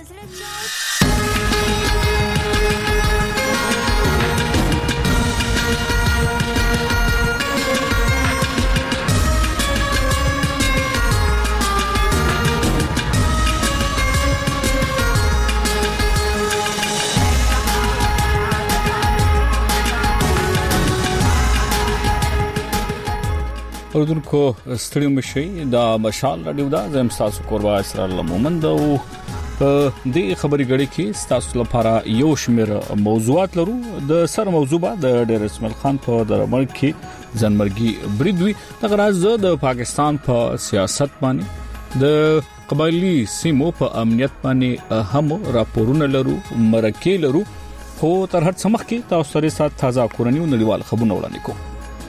اوردونکو ستړي مشي دا مشال رادیو دا زم تاسو کوربا اسرار مومند او په دې خبري غړي کې تاسو لپاره یو شمېر موضوعات لرو د سر موضوع د ډیر اسماعیل خان په درمل کې ځنمرګي بریدوي د غراز د پاکستان په سیاست باندې د قبایلی سیمو په امنیت باندې هم راپورونه لرو مرکه لرو خو تر هر څه مخکې تاسو سره سات تازه کورنۍ او نړیوال خبرونه وړاندې کوو.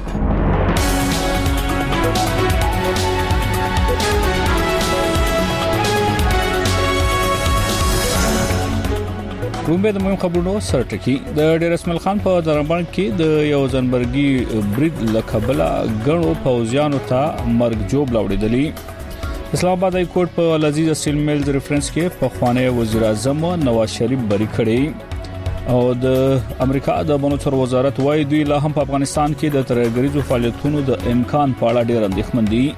رومبه د مهم خبرونو سرټکی د ډیر اسماعیل خان په دربان کې د یو ځنبرګي برید لکبلا غنو فوزیانو ته مرګ جوړ لاوړېدلی. اسلام آباد های کورټ په العزیز اسټیل میلز ریفرنس کې په خوانه وزیر اعظم نواز شریف بری کړی او د امریکا د بنوچر وزارت وايي دوی لا هم په افغانستان کې د ترهګریزو فعالیتونو د امکان په اړه ډیر اندېښمن دي.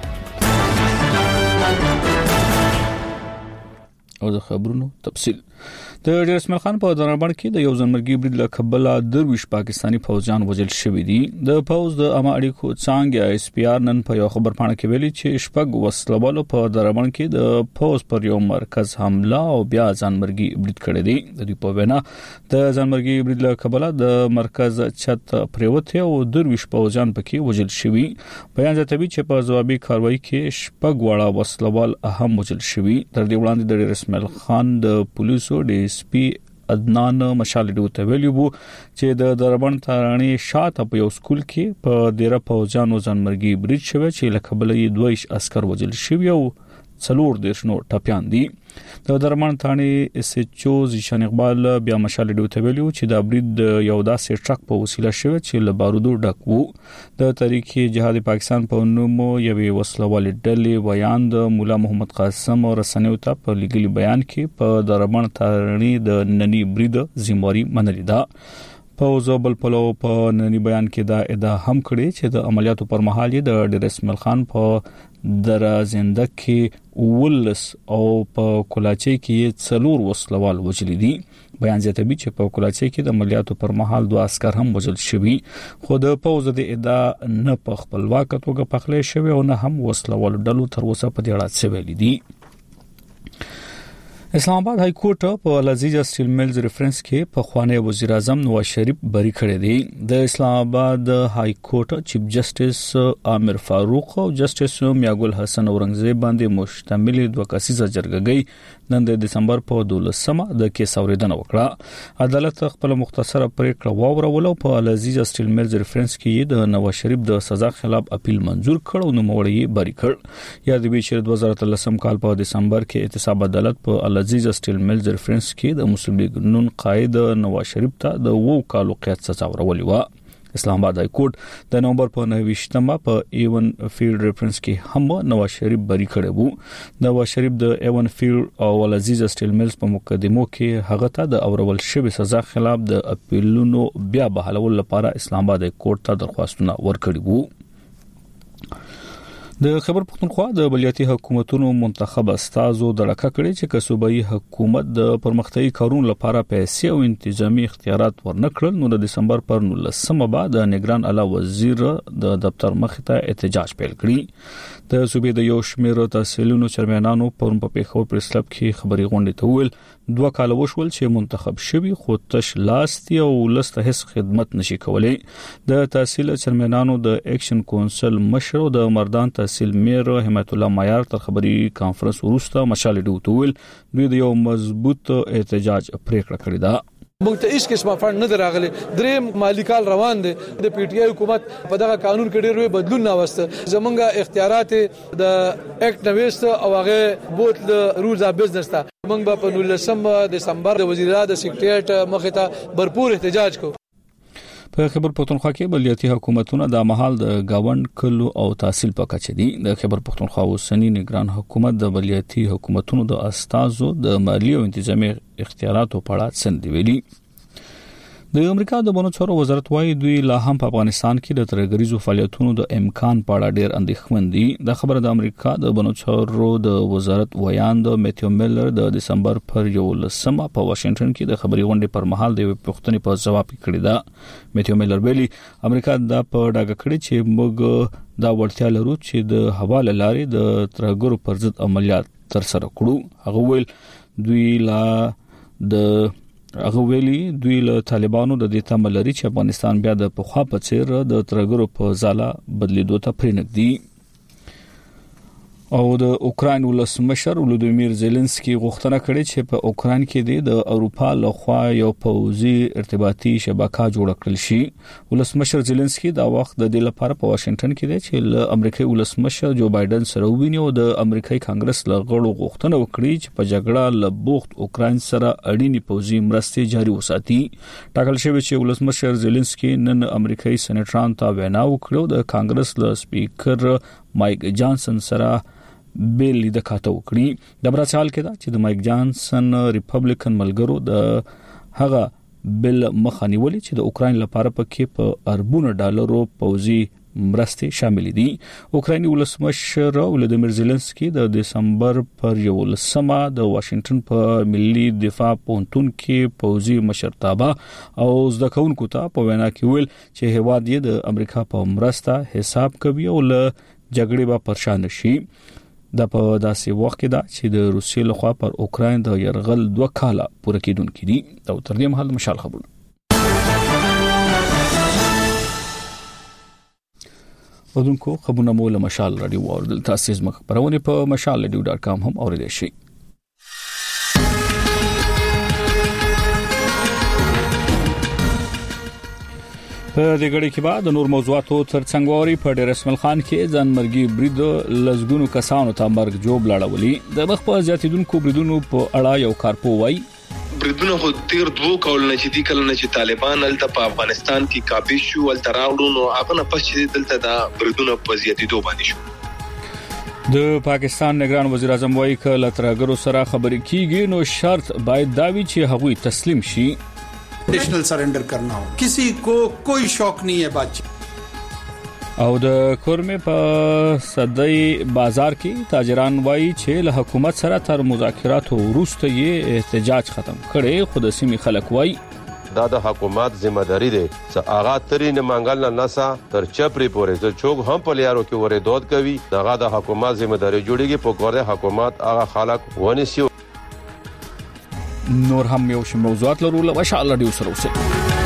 او د خبرونو تفصیل د ډیر اسماعیل خان په دربان کې د یو ځنمرګي برید لکبلا درویش پاکستانی فوجان وژل شوی دي. د فوج د عامه اړیکو څنګه اس پی آر نن په یو خبر پاڼه کې ویلي چې شپږ وسلوالو په دربان کې د فوج پر یو مرکز حمله او بیا ځنمرګي برید کړی دی. د دې په وینا د ځنمرګي برید لکبلا د مرکز چت پریوته او درویش فوجان پکې وژل شوی. بیان زیاتوي چې په ځوابي کاروایی کې شپږ وړه وسلوال اهم وژل شوی. تر دې وړاندې د ډیر اسماعیل خان د پولیسو ډي اس پی عدنان مشالډو ته ویلي وو چې د دربان تراني شاته په یو سکول کې په ډیره فوجانو ځنمرګي برید شوی چې لکبلې 2 عسكر وژل شوی او څلور دیشنو ټاپیان دي. د درمان ثاني اس ایچ او ژشان اقبال بیا مشالډو ته ویلي چې دا برید یو داسې ټرک په وسیله شوی چې له بارودو ډک وو. د تاریخ جهاد پاکستان په نوم یوې وسلوال ډلې بیان د مولا محمد قاسم رسنیو ته په لګلي بیان کې په درمان ثاني د نني برید ذمہواری منلې ده. په ځوبل پلو په نني بیان کې دا ادعا هم کړې چې د عملیاتو پر مهال د ډیر اسماعیل خان په درازنده کې ولس او په کولاچي کې څلور وسلوال وژل دي. بیان زیاتوي چې په کولاچي کې د عملیاتو پر مهال 2 عسكر هم وژل شوي خو د فوج د ادعا نه په خپلواک توګه پخلې شوی او نه هم وسلوال ډلو تر اوسه په دې اړه څه ویلي دي. اسلام آباد های کورټ په العزیز اسټیل میلز ریفرنس کې په خوانه وزیر اعظم نواز شریف بری کړی دی. د اسلام آباد های کورټ چیف جسټس عامر فاروق او جسټس میاګل حسن اورنګزیب باندې مشتمل دوه کسیزه جرګه نن د دسمبر په 12مه د کیس اوریدنه وکړه. عدالت خپل مختصره پریکړه واورول او په العزیز اسټیل میلز ریفرنس کې د نواز شریف د سزا خلاف اپیل منزور کړ او نو موړی بری کړ. یاد وی چې 2013 کال په دسمبر کې احتساب عدالت په العزیز اسټیل میلز ریفرنس کې د مسلم لیگ نون قائد نواز شریف ته د 2 کالو قید سزا ورولې و. اسلام آباد های کورټ د نومبر په 29مه په ایون فیلډ ریفرنس کې هم نواز شریف بری کړی وو. نواز شریف د ایون فیلډ او العزیز اسټیل میلز په مقدمو کې هغه ته د اورول شوی سزا خلاف د اپیلونو بیا بحالول لپاره اسلام آباد های کورټ ته درخواستونه ورکړي وو. د خبر پښتونخوا د بلیاتي حکومتونو منتخب استازو دړکه کړي چې کسوبایي حکومت د پرمختګي کارونو لپاره پیسې او انتظامی اختیارات ورنکړل. نو د دسمبر پر 19مه بعد د نگران اعلی وزیر د دفتر مخ ته احتجاج پیل کړي. د صوبې د یو شمېر تحصیلونو چرمنانو پرون په پیښور پریس کلب کې خبري غونډه ته ویل 2 کال وشول چې منتخب شوی خو تش لاستي او لسته هیڅ خدمت نشي کولای. د تحصیل چرمنانو د اکشن کونسل مشر او د مردان تحصیل میر حمایت الله معیار تر خبري کانفرنس وروسته مشالډو ته ویل دوی د یو مضبوط احتجاج پریکړه کړې ده. موږ ته هیڅ قسمه فند نه دراغلي. دریم مالی کال روان دي. د پی ټی آی حکومت په دغه قانون کې ډېر بدلون نه وسته. زمونږه اختیارات د اکټ نويست او هغه بوت د رولز اف بزنس ته موږ په 19 دسمبر د وزیرانو د سیکریټریټ مخ ته भरपूर احتجاج کو. په خیبر پختونخوا کې بلدیاتي حکومتونه د مهال د گاوند کلو او تحصیل په کچه دي. د خیبر پختونخوا اوسنی نگران حکومت د بلدیاتي حکومتونو د استازو د مالی او انتظامی اختیاراتو په اړه څه ویلي. د امریکا د بنو چارو وزارت وايي دوی لا هم په افغانستان کې د ترهګریزو فعالیتونو د امکان په اړه ډېر اندېښمن دي. د خبره د امریکا د بنو چارو د وزارت ویاند میتیو میلر د دسمبر پر 11 په واشنگټن کې د خبري غونډې پر مهال د پوښتنې په جواب کې کړی دا. میتیو میلر ویلي امریکا دا په ډاګه کړی چې موږ دا وړتیا لرو چې د حواله لارې د ترهګرو پر ضد عملیات تر سره کړو. هغه ویل دوی له طالبانو د دې تمه لري چې افغانستان بیا د پخوا په څیر د ترهګرو په ځاله بدلیدو ته پرېنږدي. او د اوکراین ولسمشر ولودیمیر زيلنسکي غوښتنه کړې چې په اوکراین کې د اروپا لخوا یو پوځي ارتباطي شبکه جوړ کړل شي. ولسمشر زيلنسکي دا وخت د دې لپاره په واشنگټن کې دی چې له امریکایي ولسمشر جو بایدن سره وویني او د امریکایي کانګرس له غړو غوښتنه وکړي چې په جګړه له بوخت اوکراین سره اړینی پوځي مرستې جاري وساتي. ټاکل شوی چې ولسمشر زيلنسکي نن امریکایي سېنیټران ته وینا وکړه د کانګرس له سپیکر مایک جانسن سره بیل د کاته وکړي. د براشال کې دا چې د مایک جانسن ریپبلیکن ملګرو د هغه بل مخانیولې چې د اوکراین لپاره پکې په اربونو ډالرو پوځي مرستې شامل دي. اوکرایني ولسمشر ولودیمیر زيلنسکي د دسمبر پر 11 د واشنگټن په ملي دفاع پونتون کې پوځي مشرتابه او زده کوونکو ته په وینا کې ویل چې هیواد یې د امریکا په مرسته حساب کوي او له جګړې به پرشان شي. د په داسې وخت کې دا چې د روسیې لخوا پر اوکراین د يرغل 2 کاله پوره کېدونکې دي. دا تر دې مهال مشال خبرونه. ودونکو خبرونه مول مشال رادیو اوردل تاسیس مخبرونه په mashalradio.com هم اوریدئ شئ. په دې غړي کې بعد نور موضوعاتو ترڅنګ ووري په ډیر اسمل خان کې ځانمرګي برید لزګونو کسانو ته مرګ جوړ لاړولي. د مخ په زیاتیدونکو بریدونو په اړه یو کارپو وای بریدونه خو تیر 2 کال نه چې دی کله نه چې طالبان الته په افغانستان کې کابیش شو ولته راوړو نو هغه نه پس چې دلته دا بریدونه په زیاتیدو باندې شو. د پاکستان نگران وزیر اعظم وایي چې لترګرو سره خبرې کیږي نو شرط باید دا وي چې هغوی تسلیم شي. National surrender करना हो, किसी को कोई शौक नहीं है बातचीत. او د کورمه په صدای بازار کې تاجران وایي چې له حکومت سره تر مذاکراتو وروسته یې احتجاج ختم کړي. خو د سیمې خلک وایي دا د حکومت ذمہداري ده چې هغه ترې نه منګل نه نسا تر چپری پورې چې چوک هم په لیارو کې وره دود کوي. دغه د حکومت ذمہداري جوړیږي په کوره حکومت هغه خلک ونیسي. نور هم یو شی موضوعات لرو له مشال رادیو سره اوسئ.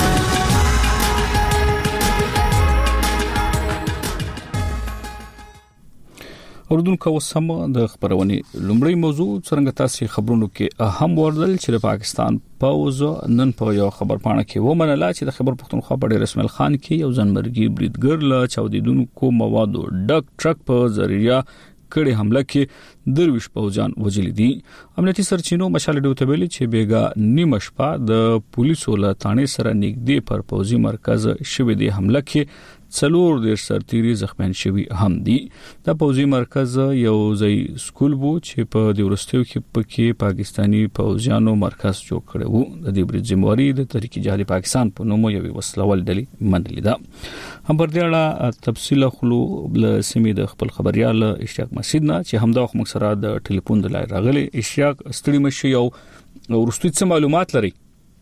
اوردونکو وسم د خبرونې لومړی موضوع څنګه تاسو خبرونو کې اهم وردل چې د پاکستان پوز نن په یو خبر پاڼه کې ومنله چې د خبر پختونخوا په ډیر اسمل خان کې یو ځنمرګي بریدګر له چاودیدونکو موادو ډک ټرک په ذریعہ کړي حمله کې درویش پوجان وجل دي. امنیتي سرچینو مشال ډیو ته ویلي چې بیګا نیمه شپه د پولیسو له تانې سره نږدې پر پوزي مرکز شوې دي حمله کې 4 سرتيري زخمیان شوي هم دي. دا پوزي مرکز یو ځای سکول وو چې په د ورستیو کې پکې پاکستانی پوزیانو مرکز جوړ کړی وو. د دې برید ذمہواری د تحریک جهاد پاکستان په نوم یو وسلوال ډلې منلې ده. هم پر دې اړه تفصیل خلو له سیمې د خپل خبريال اشتیاق مسعود نه چې همدا وخت سره د ټلیفون د لای راغلي. اشتیاق ستړي مشي او ورستوي څه معلومات لري؟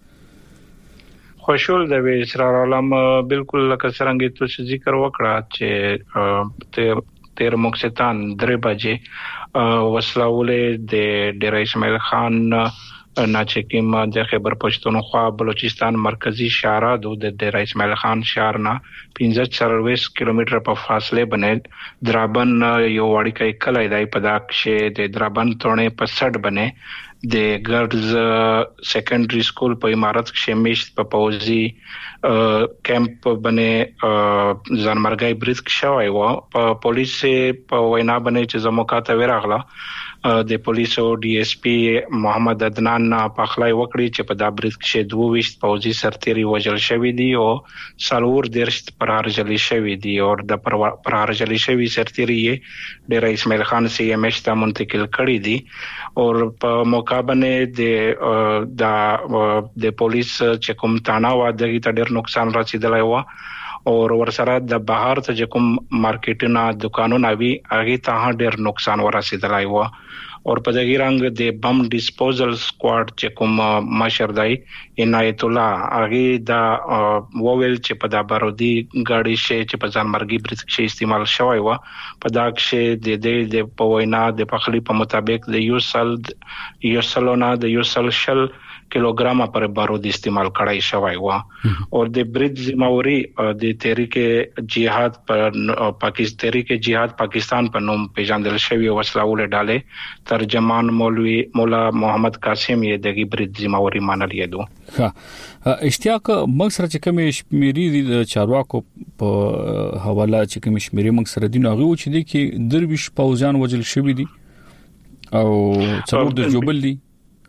خوشحال د اسرار عالم بالکل لکه څنګه چې ذکر وکړه چې تیر مکستان 3 بجې وسلواله د ډیر اسماعیل خان ناچکیم د خیبر پښتونخوا بلوچستان مرکزی شهر د ډیر اسماعیل خان شهر نه 15 کیلومتر په فاصله باندې درابن یو وړي کله دای په داکشه د درابن تونه په 60 باندې د ګرلز سیکنډري سکول په امارت کې مشت په پوزي کیمپ باندې ځانمرګي برید شوی و. په پولیس په وینا باندې چې زموکاته ورغله د پولیسو ډي اس پی محمد عدنان پخلای وکړي چې په دا برید کې 22 پوځي سرتيري وژل شوی دي او سالور درشت پرارجلي شوی دي او د پرارجلي شوی سرتيري ډیر اسماعیل خان سی ام ایچ ته منتقل کړي دي او په مقابله د پولیس چې کوم تانا و دغه ته ډیر نقصان رسیدلی و او ورسره د بهر ته کوم مارکیټونه دکانونه وی هغه ته ډیر نقصان ورسیدلی و او په دغه رنګ د بم ډیسپوزل سکواډ چې کوم مشر دی عنایت الله هغه دا وویل چې په دا بارودی ګاډي شي چې په ځانمرګي برید کې استعمال شوی و په دا کې د پوینا د پخلی په مطابق د یو سل شل کیلوګرام پر بارود استعمال کړای شوی و او د برید ذمہواری د تحریک جهاد پاکستان په نوم پیژندل شوی وسلاول ډاله ترجمان مولا محمد قاسم یې دغه برید ذمہواری منلې دو اشتیاق مکسر چې کوم شمیري د چارواکو په حواله چې کوم شمیري مکسر دي نو هغه چې دي کې درویش پوزان وجل شوی دي او څلور د جوبل دي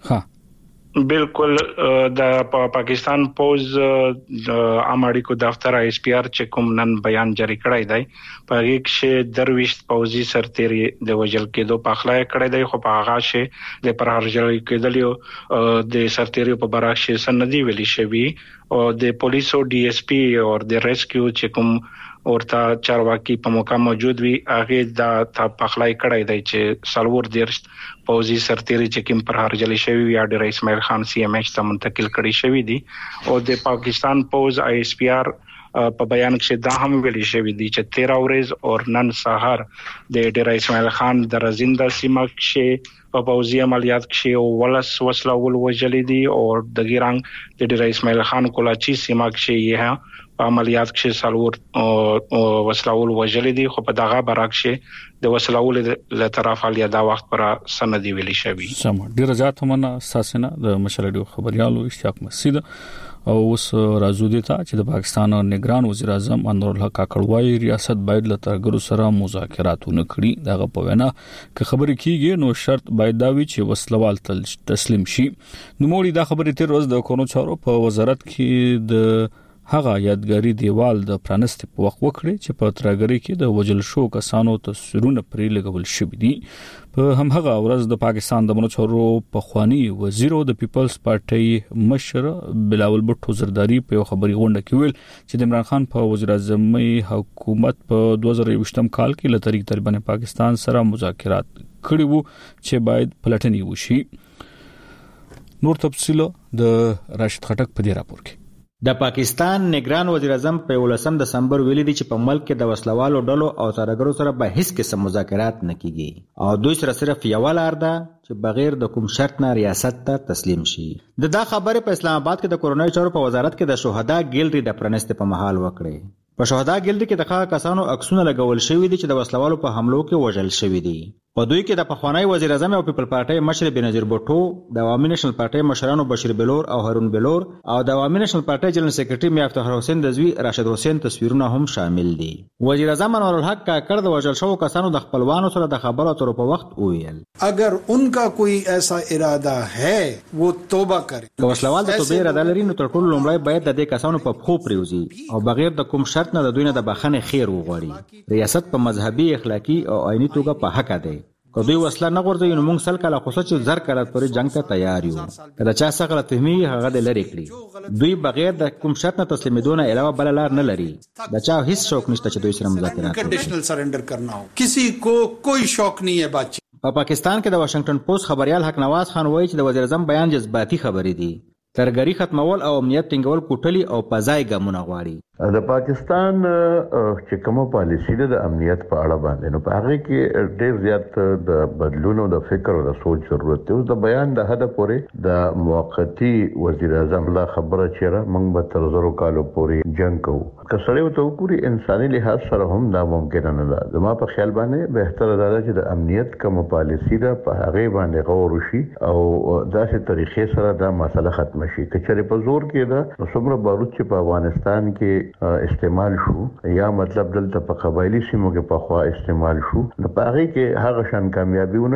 بالکل د پاکستان پوز اماړي کو دفتر اس پی آر چې کوم نن بیان جاری کړی دی په هغه کې درویش پوزي سرتيري د وجل کېدو په اخلاق کړی دی خو په هغه شی د پرهرجل کېدلیو د سرتيري په براشه سندي ویلي شوی او د پولیسو ډي اس پی او د ریسکیو چې کوم ورته چارواکي په موقع موجود وي هغه د پخلای کړی دی چې سالور درشت پوزي سرتيري چې کوم پرهرجل شوی یا د اسماعیل خان سی ام ایچ ته منتقل کړي شوی دي او د پاکستان پوز آی اس پی آر په بیان کې دا هم ویلي شوی دی چې 13 ورځ او نن سحر د ډیر اسماعیل خان د رزنده سیمه کې په پوزي عملیات کې ولس وسلاول وجلی دي او د ګرانګ د ډیر اسماعیل خان کولاچی سیمه کې یې په عملیات کې سالور وسلاول وجلی دي خو په دغه برعکس د وسلاول له طرف علي دا وخت پر سندي ویلي شوی سم ډیر زیات همنا اساسنه د مشرډو خبريالو اشتیاق مسعود او اوس راځو دي چې د پاکستان نگران وزیر اعظم انور الحق کاکړوای ریاست باید له ترګرو سره مذاکرات وکړي دغه په وینا ک خبرې کیږي نو شرط باید دا وي چې وسلوال تسلیم شي نو موري دا خبرې تیر ورځ د کورونو چارو په وزارت کې د هغه یادګاری دیوال د پرانست په وخت وکړي چې په ترګری کې د وجل شو کسانو تصویرونه پرې لګول شوې دي په هم هغه ورځ د پاکستان د منچورو په خواني وزیر او د پیپلز پارټي مشر بلاول بټو زرداری په خبري غونډه کې ویل چې د عمران خان په وزیر اعظمي حکومت په 2020 کال کې له طریق طالبان پاکستان سره مذاکرات کړي وو چې باید پلټنې وشي نور تفصيل د راشد خټک په دې راپور کې د پاکستان نگران وزیر اعظم په 19 دسمبر ویلي دي چې په ملک کې د وسلوالو ډلو او ترګرو سره به هیڅ قسم مذاکرات نه کیږي او دوی سره صرف یو لار ده چې بغیر د کوم شرط نه ریاست ته تسلیم شي دا خبره په اسلام آباد کې د کورونای چارو په وزارت کې د شهدا ګیلډي د پرنست په محل وکړي په شهدا ګیلډي کې د کسانو عکسونه لګول شوی دي چې د وسلوالو په حملو کې وژل شوی دي په دوی کې د پخوانی وزیر اعظم او پیپل پارټي مشر بنظیر بوټو د عوامي نېشنل پارټي مشرانو بشیر بلور او هارون بلور او د عوامي نېشنل پارټي جنرال سیکریټري میا افتخار حسین د زوی راشد حسین تصویرونه هم شامل دي وزیر اعظم انور الحق کاکړ د وژل شوو کسانو د خپلوانو سره د خبرو اترو په وخت وویل اگر उनका कोई ऐसा इरादा है वो तौबा करे که وسلوال د توبې اراده لري نو تر ټولو لومړی باید د دې کسانو په پخو پریوزي او بغیر د کوم شرط نه د دوی نه د بخښنې خیر وغواړي ریاست په مذهبي اخلاقی او آئینی توګه په حق دی که دوی وسله نه غورځوي نو موږ سل کاله خو چې زر کاله پورې جنگ ته تیار یو که د چا څه غلط فهمي هغه د لرې کړي دوی بغیر د کوم شرط نه تسلیمېدو نه علاوه بل لار نه لري د چا هیڅ شوق نشته چې دوی سره مذاکرات وکړي कंडीशनल सरेंडर करना हो किसी को कोई शौक नहीं है बातचीत په پاکستان کې د واشنگټن پوسټ خبريال حق نواز خان وایي چې د وزیر اعظم بیان جذباتي خبرې دي ترګری ختمول او امنیت ټینګول کوټلی او پزای ګامونه غواړي د پاکستان چې کومه پالیسی ده د امنیت په اړه باندې نو په هغه کې ډېر زیات د بدلونو د فکر او د سوچ ضرورت دی. اوس د بیان د هدا پورې د موقتی وزیر اعظم لا خبره چیرې موږ به تر 0 کالو پورې جنگ کوو کسړیو ته وګوري انساني لحاظ سره هم دا ممکن نه ده. زما په خیال باندې بهتره ده چې د امنیت کومه پالیسی ده په هغه باندې غور وشي او داسې طریقې سره دا مسله ختم شي. کچره په زور کې ده نو څومره بارود چې په افغانستان کې استعمال شو یا مطلب دلته په قبایلی سیمو کې په خوا استعمال شو نو په هغه کې هغه شان کامیابی ونه شو.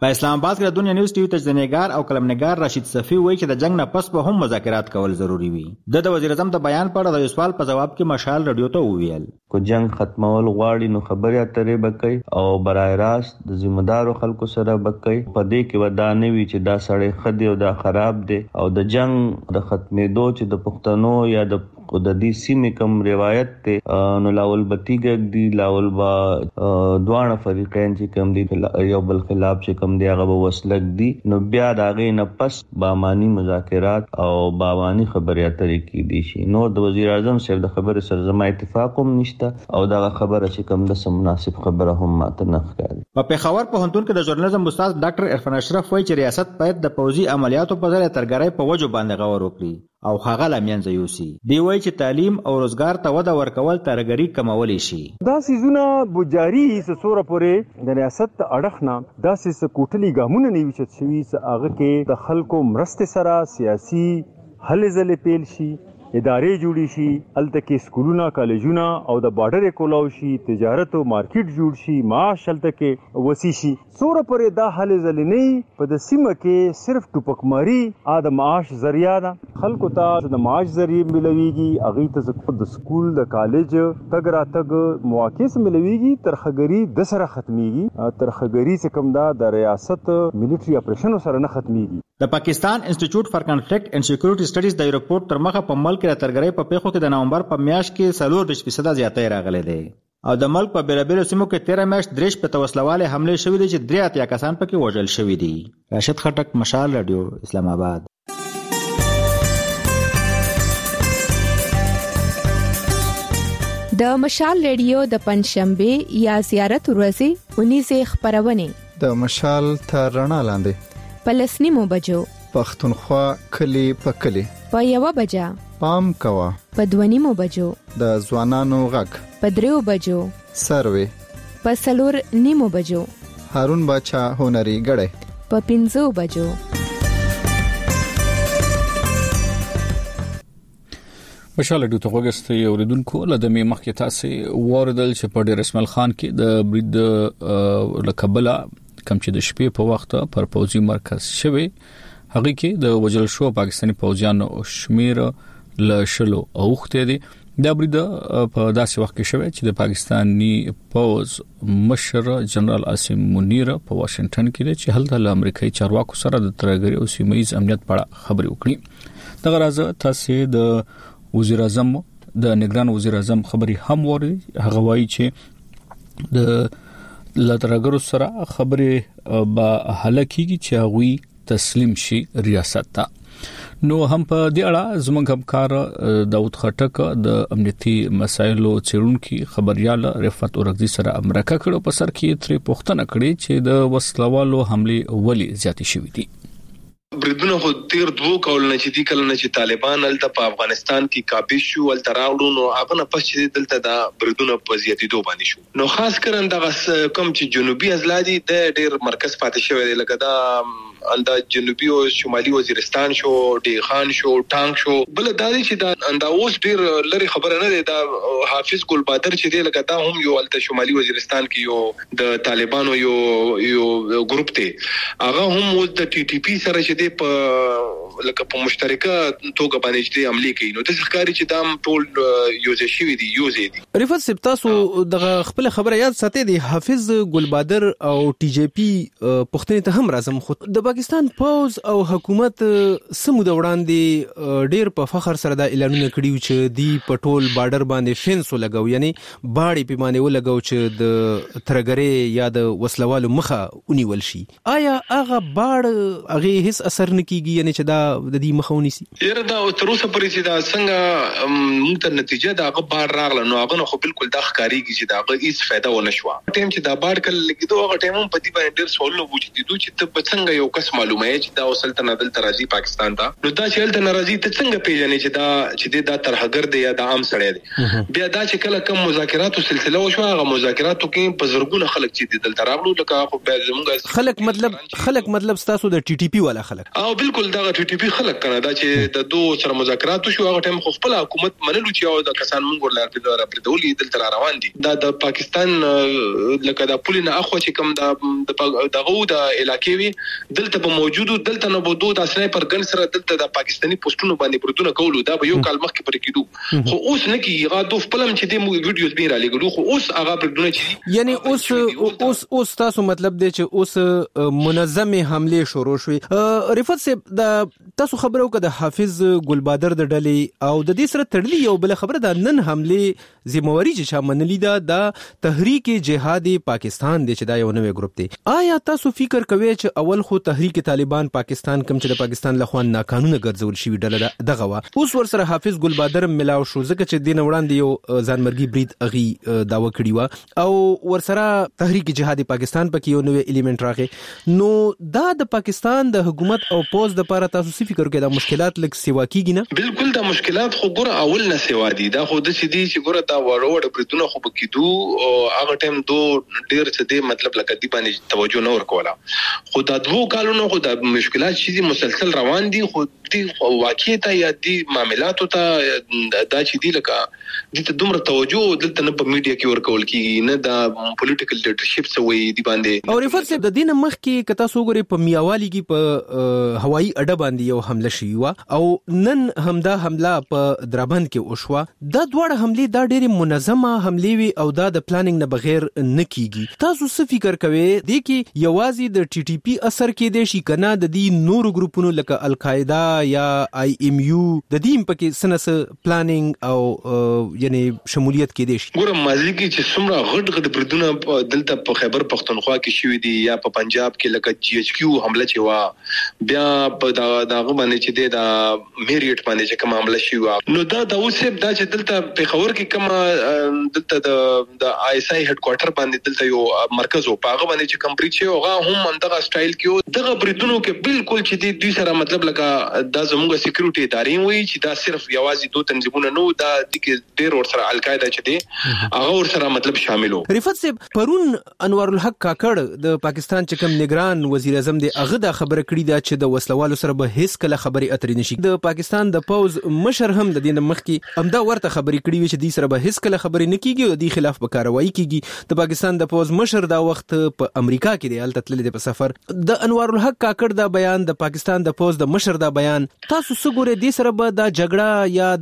په اسلام آباد کې د دنیا نیوز ټي وي تجزیه‌نګار او قلمنګار راشد صفی وایي چې د جنگ نه پس به هم مذاکرات کول ضروری وي. د وزیر اعظم د بیان په اړه د یو سوال په جواب کې مشال رادیو ته وویل کو جنگ ختمول غواړي نو خبرې اترې وکړي او برای راست د ذمہدارو خلکو سره وکړي. په دې کې ودا نه وي چې دا سړی خدي او دا خراب دی او د جنگ د ختمېدو چې د پښتنو یا د دې سیمې کوم روایت ته نو لاول بتیګ دی لاول با دوه فریقین چې کوم دي یو بل خلاف چې کوم دی هغه وسلک دي نو بیا داغه نه پس بامانی مذاکرات او بامانی خبرې اترې کې دي شي. نو د وزیر اعظم صاحب د خبرې سره زما اتفاق هم نشته او دا خبره چې کوم د مناسب خبره هم ماته نه ښکاري. په پېښور پوهنتون کې د ژورنالیزم استاد ډاکټر عرفان اشرف وایي چې ریاست باید د پوځي عملیاتو په ځای ترګرۍ په وجو باندې غور وکړي او هغه لامینځ یوسي. دی وایي چې تعلیم او روزګار ته وده ورکول ترګری کمولی شي. دا سيزونه بجاری سوره پورې د ریاست اړخ نه دا سیس کوټلی ګامونه نیوي چې شوي هغه کې د خلکو مرسته سره سیاسي حل زل پیل شي ادارې جوړی شي الته کې سکولونه کالجونه او د بارډر کولاو شي تجارت او مارکیټ جوړ شي معاش الته کې وسی شي. سوره پرې دا حل زلنی په د سیمه کې صرف ټوپکماری د معاش ذریعہ ده. خلکو ته د معاش ذریعہ ملويږي اغه ته د سکول د کالج تګ را تګ مواقع ملويږي ترخګری د سره ختميږي ترخګری څخه کم دا د ریاست ملټری اپریشن سره نه ختميږي. د پاکستان انسټیټیوټ فار کنفلیکټ اینڈ سکیورټي سټډیز د ریپورت تر مخه په ملک کې ترګرۍ په پیښو کې د نومبر په میاشت کې 40% زیاتې راغلي دي او د ملک په بیلابیلو سیمو کې 13 میاشت درېش په توسلواله حمله شوې دي چې 83 کسان پکې وژل شوي دي. راشد خټک، مشال رادیو، اسلام آباد. د مشال رادیو د پنځشنبه یا زیارت ورځې 19 خبرونه د مشال تر رڼا لاندې پلسنیمو بجو پښتونخوا کلی په کلی په 1 بجا پام کوا په 2 بجو د ځوانانو غږ په 3 بجو سروي په 4 بجو هارون باچا هنري غړې په 5 بجو. مشال ډیو ته وګستې اوریدونکو لدمه مخکې تاسو وردل چې په ډیر اسماعیل خان کې د برید لکبلا کم چې د شپې په وخت پر پوځي مرکز شوی هغه کې د وجل شو پاکستاني پوځیانو شمیر ل شلو اوخته دي. دا برید په داسې وخت کې شوی چې د پاکستاني پوځ مشر جنرال عاصم منیر په واشنگټن کې دی چې هلته له امریکایي چارواکو سره د ترګری او سیمایي امنیت په اړه خبرې وکړي. دغه راز تاسو د وزیر اعظم د نگران وزیر اعظم خبري هم وری هغه وایي چې د لاترګرو سره خبرې به حلقيږي چې هغه تسلیم شي ریاست ته. نو هم په دې اړه زموږ همکار داود خټک د امنیتي مسایلو چیرونکو خبريال رفعت اورغزي سره امریکا کړو په سر کې ترې پوښتنه کړې چې د وسلوالو حمله ولې زیاتې شوې دي. بریدونه خو تیر 2 کولونه چې دي کله نه چې طالبان الته په افغانستان کې کابیش شو الته راوړو نو هغه نه پس چې دلته دا بریدونه په زیاتېدو باندې شو نو خاص کر دغه کوم چې جنوبي ازلادي د ډیر مرکز پاتې شوی دی لکه دا اندا جنوبي او شمالي وزیرستان شو ډی خان شو ټانک شو بل دا چې دا اندا اوس ډیر لري خبره نه ده دا حافظ ګل بادر چې دی لکه دا هم یو الته شمالي وزیرستان کې یو د طالبانو یو ګروپ دی هغه هم اوس د ټي ټي پی سره چې په لکه په مشترکه توګه باندې چې عملي کوي نو د ښکاری چې دا ټول یوز شي دي یوز دي. رفعت سپتاسو د خپل خبره یاد ساتي دی حافظ ګل بادر او ټي جی پی پښتنې ته هم راځم خو د پاکستان پوز او حکومت سمو د وړاندې ډیر په فخر سره د اعلانونه کړیو چې دی پټول بارډر باندې فینس لګاو یعنی باړې پیمانه ولګاو چې د ترګری یا د وسلوالو مخه ونیول شي. آیا هغه باړ هغه هیڅ اثر نه کیږي یعنی چې دا د دې مخه ونیسي؟ یره دا تر اوسه پرې چې دا څنګه موږ ته نتیجه دا هغه باړ راغله نو هغه خو بالکل دا ښکاریږي چې دا هغه هیڅ فائدہ ونه شو. ټیم چې دا باړ کله لګیدو هغه ټیم په دې باندې ډیر سوالونه وجود دي چې ته څنګه یو کس معلومه چې دا وسلطنت عدل ترازی پاکستان ته نو دا چې عدل ناراضي ته څنګه پیژنې چې دا ترهګر دی یا دا عام سړی دی بیا دا چې کله کوم مذاکراتو سلسله وشو هغه مذاکراتو کې په زرګونه خلک چې دلته راغلو لکه خو به زموږ خلک مطلب تاسو د ټي ټي پی والا خلک او بالکل دا ټي ټي پی خلک کنه دا چې د دوه سره مذاکراتو شو هغه ټیم خو خپل حکومت منلو چې او د کسان مونږ ورلار په دولي دلته روان دي دا د پاکستان لکه د پولینا اخو چې کوم دغه د علاقې وی دلته به موجودو دلته نه بودو د سنایپر ګن سره دلته د پاکستاني پوسټونو باندې بردونه کولو دا به یو کال مخکې پر کېدو خو اوس نه کیږي غا دوه فلم چې د ویډیوز به را لګلو خو اوس هغه بردونه چې یعنی اوس تاسو مطلب دی چې اوس منظمه حمله شروع شوې رفعت صاحب د تاسو خبرو کده حافظ ګلبادر د ډلې او د دې سره تړلې یو بل خبره د نن حمله ذمہواری چې شامنلی دا د تحریک جهاد پاکستان دی چې دا یو نوې ګروپ دی آیا تاسو فکر کوئ چې اول خو تحریک طالبان پاکستان کوم چې د پاکستان لخوا ناقانونه ګرځول شوی ډله دغه وا اوس ور سره حافظ ګلبادر ملاو شو ځکه چې دین وړاندې یو ځانمرګي برید اغي داوا کړی و او ور سره تحریک جهاد پاکستان پکې یو نوې الیمنت راغی نو دا د پاکستان د حکومت او پوز د لپاره تاسو فکر کوئ دا مشکلات لک سیوا کیږي نه بالکل دا مشکلات خو ګوره اول نه سیوا دي دا خو د سیدی چې ګوره دا وړوړ بریدونه خو بکیدو او هغه ټیم ډیر څه دی مطلب لکه دی باندې توجه نه ورکولا خو دا دوه کالونو خو د مشکلات شي مسلسل روان دي خو دی واقعیت یا دی معاملاتو ته دا چې دی لکه د دومره توجه دلته نه په میډیا کې ورکول کیږي نه د پولیټیکل لیډرشپ سوې دی باندې او ریفر صاحب د دین مخ کې کتا سوګوري په میاوالي کې په هوایی اډه باندې یو حمله شوی و او نن همدا حمله په درابند کې وشوه دا دوه حمله دا ډېری منظمه حمله وی او دا د پلانینګ نه بغیر نه کیږي تاسو څه فکر کوئ د کې یوازې د ټي ټي پی اثر کې د شي کنه د دې نورو ګروپونو لکه القاعده یا آی ایم یو د دې په کې سنس پلانینګ او یعنی شمولیت کې دي ګوره مازی کې چې څومره غټ بریدونه دلته په خیبر پختونخوا کې شوې دي یا په پنجاب کې لکه جی ایچ کیو حمله چې وا بیا په داغه باندې چې د میریټ باندې چې کوم حمله شوی نو دا د اوسه دا چې دلته په خبر کې کوم دلته د آی اس آی هډ کوارټر باندې دلته یو مرکز او پاغه باندې چې کم بریچ هغه هم اندغه سټایل کې دغه بریدونو کې بالکل چې دوی سره مطلب لکه دا زموږه سکیورټي ادارې وي چې دا صرف یوازې دوه تنظیمونه نو دا د ډیر ور سره القاعده چې دی هغه ور سره مطلب شاملو رفعت صاحب پرون انوار الحق کاکړ د پاکستان چې کوم نگران وزیر اعظم دی هغه دا خبره کړې ده چې د وسلوالو سره به هیڅ کله خبري اترې نشي د پاکستان د پوز مشر هم د دین مخ کې همدا ورته خبري کړې وي چې د سره به هیڅ کله خبري نه کیږي او د خلاف به کاروایی کیږي د پاکستان د پوز مشر دا وخت په امریکا کې دی الته تللی دی په سفر د انوار الحق کاکړ دا بیان د پاکستان د پوز د مشر دا بیان تاسو څه ګورئ د سره به دا جګړه یا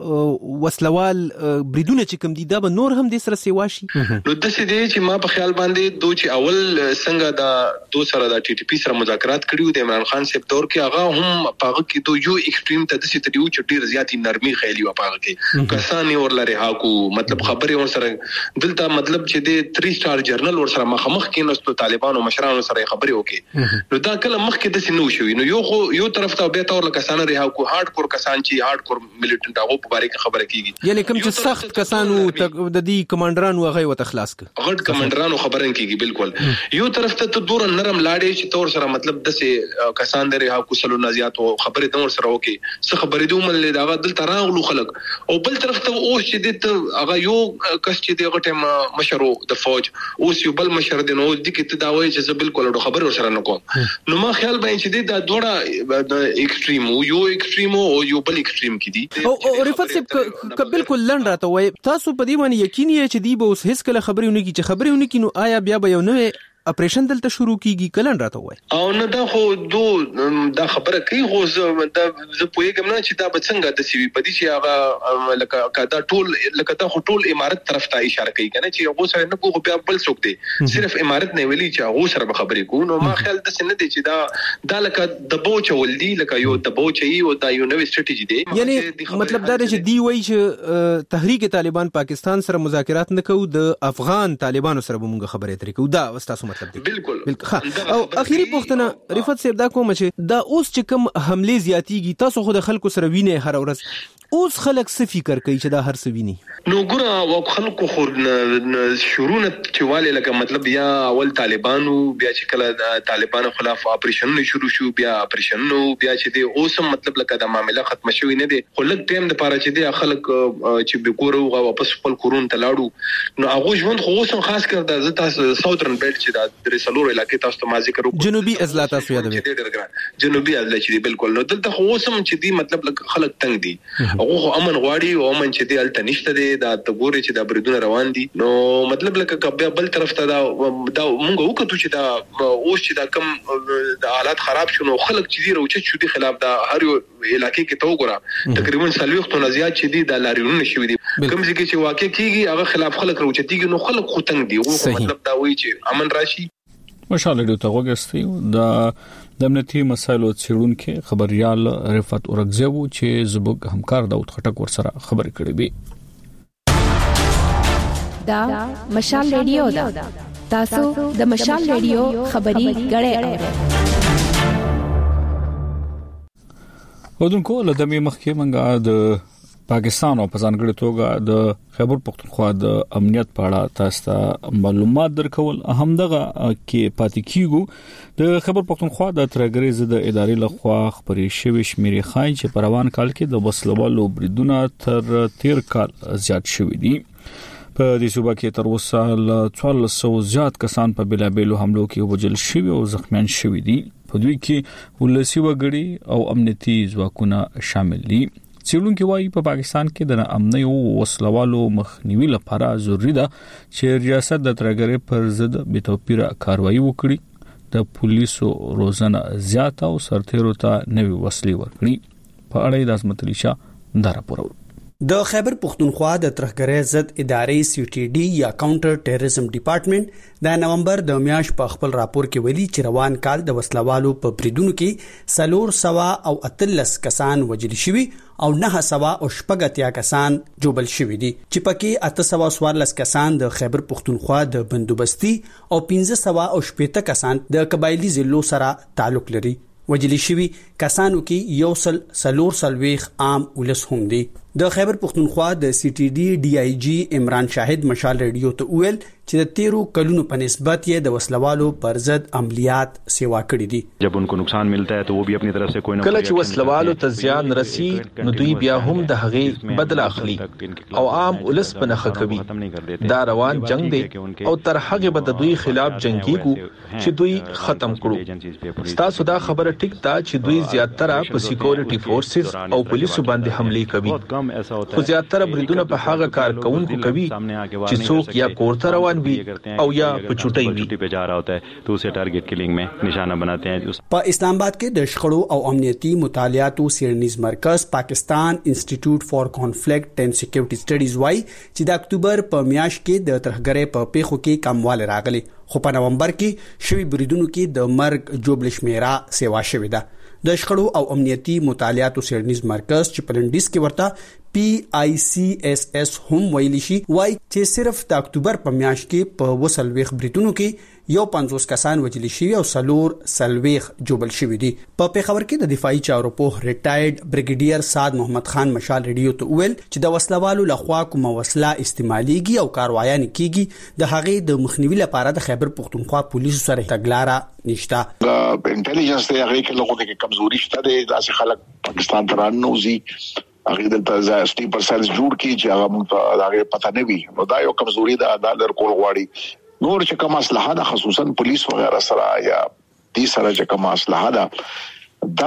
دا وسلوال بریدونه چې کوم دي دا به نور هم د سره سیوا شي نو د څه دی چې ما په خیال باندې دوی چې اول څنګه دا دو سره د ټي ټي پی سره مذاکرات کړیو د عمران خان صاحب دور کې هغه هم پاغه کې دوی یو ایکستریم ته د څه تریو چې ډیر زیاتی نرمي خېلی و پاغه کې کسان اور لري هاکو مطلب خبره ور سره دلته مطلب چې د 3 سٹار جرنل ور سره مخ کې نو طالبانو مشرانو سره خبري وکي نو دا کله مخ کې د سينو شوی نو یو طرف ته به تور کسان لري هاکو هارد کور کسان چې هارد کور ملیټنټ هغه په باره کې خبره کیږي یعنی کوم چې سخت کسانو د دې کمانډرانو هغه وت خلاص ک غټ کمانډرانو خبرن کیږي بالکل یو طرف ته دور نرم لاړې چې تور سره مطلب د سه کسان لري هاکو سلو نازيات او خبره دور سره وکي څه خبرې دوه مل دا دلته راغلو خلک او بل طرف ته اوس چې د هغه یو کس چې د غټه مشرو د فوج اوس یو بل مشر د نو د کې ته دا وایي چې بالکل خبر سره نه کوم نو ما خیال باندې چې دا دوړه د ایکستریم یو ایکستریم او یو بل ایکستریم کې دي او رفعت صاحب بالکل لنډ راته وای تاسو په دې باندې یقین یې چې دی به اوس هیڅ کله خبرونه کی چې خبرونه کی نو آیا بیا به یو نوې اپریشن دلته شروع کیږي کلن راته وای او نه دا خو دا خبره کوي خو دا زه پوهیږم نه چې دا به څنګه د سی وی په دې چې هغه لکه دا ټول لکه دا ټول امارت طرف ته اشاره کوي کنه چې هغه سره نه کوو بیا بل څوک دی صرف امارت نه ویلي چې هغه سره خبرې کوو نو ما خیال د سن دي چې دا لکه د بوچ ولدي لکه یو د بوچ ای او دا یو نوې سټریټجی دی یعنی مطلب دا چې دی وای چې تحریک طالبان پاکستان سره مذاکرات نه کوو د افغان طالبانو سره به موږ خبرې اترې کوو دا واستاسو مطلب دی بالکل او اخیری پوښتنه رفعت صاحب دا کوم چې دا اوس چې کوم حمله زیاتیږي تاسو خو د خلکو سره وینئ هر ورځ اوس خلک څه فکر کوي چې دا هر څه ویني؟ نو ګوره خلکو خو شروع چواله لکه مطلب یا اول طالبانو بیا چې کله طالبانو خلاف اپریشنونه شروع شو بیا اپریشنونه بیا چې دی اوسم مطلب لکه د معاملې ختم شوی نه دی خو لږ ټیم د پاره چې دی خلک چې بګورو واپس خپل کورون ته لاړو نو هغه ژوند خو اوسم خاص کر د زتا ساوثرن بیلټ چې د درسلور علاقې تاسو ته ما ذکر وکړو جنوبي اضلاع تاسو یادوي جنوبي اضلاع چې بالکل نو دلته خو اوسم چې دی مطلب لکه خلک تنگ دي هغه امن غواړي او امن چې دی الته نشته دی دا تګوري چې دا بریدونه روان دي نو مطلب لکه کبه بل طرف ته دا مونږ وکړو چې دا اوس چې دا کم د حالات خراب شونه خلک چې دی روچت شو دي خلاف دا هر یو علاقې کې تو ګره تقریبا 40 ته زیات چې دی د لاريونه شوی دي کوم ځکه چې واقع کیږي هغه خلاف خلک روچتيږي نو خلک خو تنگ دي مطلب دا وایي چې امن راشي. مشاله ډیو ته وګستي د امنیتي مسایلو څېړونکو خبريال رفعت اورګزیو چې زبګ همکار داوود خټک ورسره خبرې کړې وي. دا مشال ریډیو دا تاسو د مشال ریډیو خبري غړې ودونکو لدمه مخکې منګه د پاکستان او پزانګړي توګه د خیبر پختونخوا د امنیت په اړه تاسو ته معلومات درکول اهم دغه کې پاتې کیږي د خیبر پختونخوا د ترګری زده ادارې لخوا خبري شوی شمیري خای چې په روان کال کې د وسلوالو بریدونه تر 13 کال زیات شوی دي. په دې صوبه کې تر اوسه ل 1400 زیات کسان په بلابلو حملو کې وژل شوی او زخمیان شوی دي. په دوی کې ولسی وګړي او امنیتي ځواکونه شامل دي. څېړونکو وايي په پاکستان کې د امنیت او وسلوالو مخنیوي لپاره ضروری ده چې ریاست د ترګری پر ضد بې توپیره کاروایی وکړي د پولیسو روزنه زیاته او سرتیرو ته نوې وسلې ورکړي. په اړه د عظمت علي شاه دا راپور د خیبر پختونخوا د ترګری ضد ادارې سی ټي ډي یا کاونټر ټیرریزم ډپارټمنټ د نومبر د میاشت په خپل راپور کې ویلي چې روان کال د وسلوالو په بریدونو کې 483 کسان وژل شوي او 980 کسان جوبل شوي دي چې پکې 814 کسان د خیبر پختونخوا د بندوبستي او 1580 کسان د قبایلی ضلعو سره تعلق لري. وجلی شوی کسانو کې یو سل سلور سلويخ عام ولس هم دي. د خیبر پختونخوا د سی ټي ډي ډي آی جی عمران شاهد مشال ریډیو ته ویل چې د 13 کلونو په نسبت یې د وسلوالو پر ضد عملیات سیوا کړې دي. جب انکو نقصان ملتا ہے تو وہ بھی اپنی طرف سے کوئی نہ کله چې وسلوالو ته زیان رسی نو دوی بیا هم د هغې بدل اخلي او عام ولس په نخښه کوي. دا روان جنگ دی او تر هغه به د دوی خلاف جنگيږو چې دوی ختم کړو. تاسو دا خبره ټیک ده چې دوی زیاتره په سکیورټي فورسز او پولیسو باندې حمله کوي خو زیاتره بریدونه په هغه کارکونکو کوي چې څوک یا کورته روان وي او یا په چټي په جا رہا ہوتا ہے تو اسے ټارګټ کلینګ میں نشانہ بناتے ہیں. په اسلام آباد کې د شخړو او امنیتي مطالعاتو سیرنیز مرکز پاکستان انسټیټیوټ فار کانفلیکټ اینڈ سکیورټي سټډیز وايي چې د اکتوبر په میاشت کې د ترګری په پیښو کې کمواله راغلی خو په نومبر کې شوی بریدونو کې د مرګ جوبل شمیره سیوا شوې ده. د شخړو او امنیتي مطالعاتو سیرنیز مرکز چې پلنډیس کې ورته PICSS هم ویلی شي وای چې صرف د اکتوبر په میاشت کې په وسلويخ بریټونو کې یو 50 کسان وژل شوي او سلور سلويخ جوبل شوي دي. په پیښور کې د دفاعي چارو په ریټایرډ بریګیډیر سعد محمد خان مشال ریډیو ته ویل چې د وسلوالو لخوا کوم وسله استعماليږي او کاروایان کیږي د هغې د مخنیوي لپاره د خیبر پختونخوا پولیسو سره تګلارې نشته. د انټيليجنس ته هغه کې لغوه کې کمزوري شته د داسې خلک پاکستان ته رانوزي هغه د ځاسټي پرسنټ جوړ کی چې هغه موږ هغه پته نه وي نو دا یو کمزوري ده د کول غواړي. نور چې کوم اصلاحات خصوصا پولیس وغیرہ سره یا دې سره چې کوم اصلاحات دا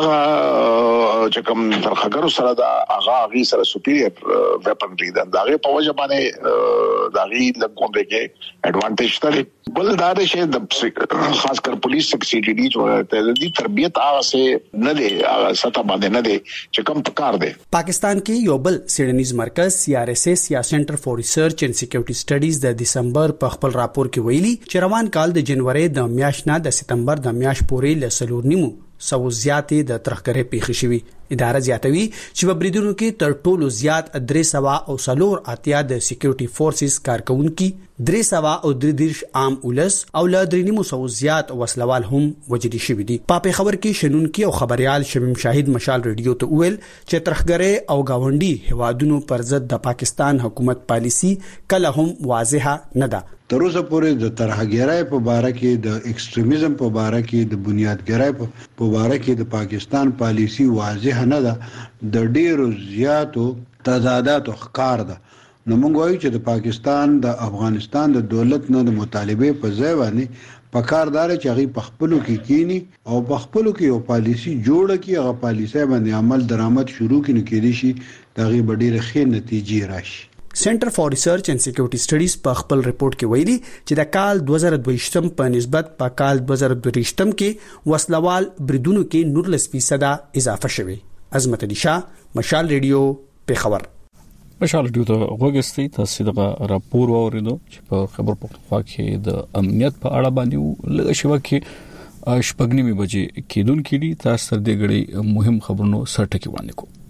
چې کوم ترخګرو سره دا هغه سره سپیریئر ویپنری ده دا غي په وجه باندې دا غي لګوندې کې اډوانټیج ته بل دا شي د خاص کر پولیس سکسیډي چې ته د تربيت هغه سه نه دی ستا باندې نه دی چې کوم پکار دی. پاکستان کې یو بل سیډنیز مرکز CRSS یا سنټر فور ریسرچ اینڈ سکیورټي سټډیز د دسمبر په خپل راپور کې ویلي چې روان کال د جنوري د میاشت نه د سپتمبر د میاشت پورې ل سلور نیمو سو زیاتې د ترخګرې پیښې شوي. اداره زیاتوي چې په بریدونو کې تر ټولو زیات 300 او سلور اتیا د سکیورټي فورسز کارکونکو 333 عام ولس او له 300 زیات وسلوال هم وجدي شوي دي. په خبر کې شنونکي او خبريال شمیم شاهد مشال ریډیو ته ویل چې ترخګره او گاونډي هوادونو پر ضد د پاکستان حکومت پالیسی کله هم واضحه نه ده. تر اوسه پورې د ترهګرۍ په باره کې د ایکستریمیزم په باره کې د بنیادګرۍ په باره کې د پاکستان پالیسی واضح نه ده. د ډیرو زیاتو تضادات ښکار ده. نو موږ وایو چې د پاکستان د افغانستان د دولت نه د مطالبه په ځای باندې په کاردار چې هغه په خپلو کې کینی او په خپلو کې یو پالیسی جوړه کی هغه پالیسی باندې عمل درآمد شروع کینې کېدي شي دغه ډیره ښه نتیجې راشي. سنټر فار ریسرچ اینڈ سکیورټي سټډیز په خپل ریپورت کې ویلي چې د کال 2022 په نسبت په کال 2023 کې وسلوال بریدونو کې 19% اضافه شوه. عظمت علي شاه، مشال ریډیو، پیښور. مشال ریډیو ته وګورئ تاسو دغه راپور واوریدو چې په خبر پختونخوا کې د امنیت په اړه باندې لږ شوه کې شپږنیمه بجې کېدونکې دي. تاسو تر دې غړي مهم خبرونو سرټکی وړاندې کوم.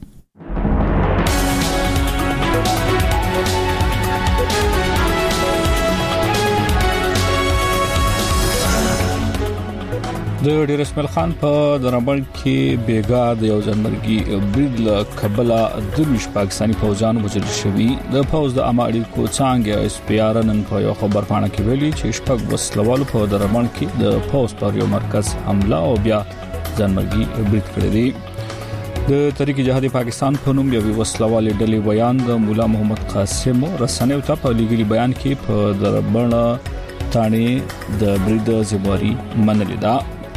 د ډیر اسماعیل خان په دربار کې بیګا د یو ځنمرګي برید له کبله د پاکستاني فوجان وژل شوی. د فوج د اماړي کو څنګه اس پی آر نن په یو خبر پاڼه کې ویلي چې شپږ وسلوال په دربار کې د فوج پر یو مرکز حمله او بیا ځنمرګي برید کړی دی. د تحریک جهاد پاکستان په نوم یو وسلوال ډلې بیان د مولا محمد قاسم رسنیو ته په لګیلي بیان کې په دربار تانه د برید ذمہواری منلې ده.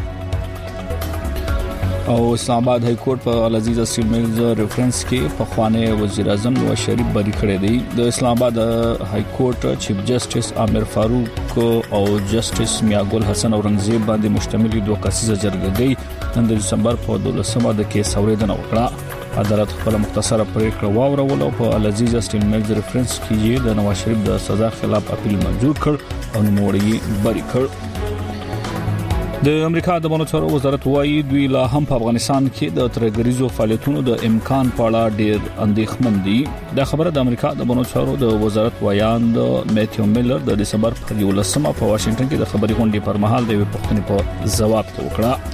او اسلام آباد های کورټ په العزیز اسټیل میلز ریفرنس کې په خوانه وزیر اعظم نواز شریف بری کړی دی. د اسلام آباد های کورټ چیف جسټس عامر فاروق او جسټس میاګل حسن اورنګزیب باندې مشتمل دوه کسیزه جرګه د دسمبر په 12مه د کیس اوریدنه وکړه. عدالت خپل مختصره پریکړه واورول او په العزیز اسټیل میلز ریفرنس کې د نواز شریف د سزا خلاف اپیل منظور کړ او نوموړی بری کړ. د امریکا د بانو چارو وزارت وايي دوی لا هم په افغانستان کې د ترګریزو فعالیتونو د امکان په اړه ډېر اندېښمن دي. د خبره د امریکا د بانو چارو د وزارت وایاند میتیو میلر د دسمبر په 11مه په واشنگټن کې د خبري غونډې پر مهال د پوښتنې په جواب وکړه.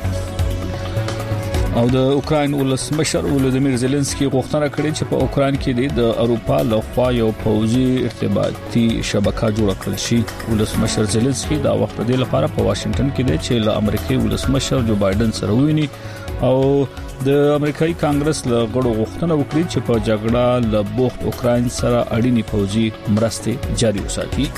او د اوکرين ولسمشر ولودیمیر زيلنسکي غوښتنه کړې چې په اوکران کې د اروپا له خوا یو پوځي ارتباطي شبکه جوړ کړل شي. ولسمشر زيلنسکي دا وخت د لپاره په واشنگټن کې دی چې له امریکایي ولسمشر جو بایدن سره ویني او د امریکایي کانګرس له غړو غوښتنه وکړي چې په جګړه له بوخت اوکرين سره اړینی پوځي مرستې جاري وساتي.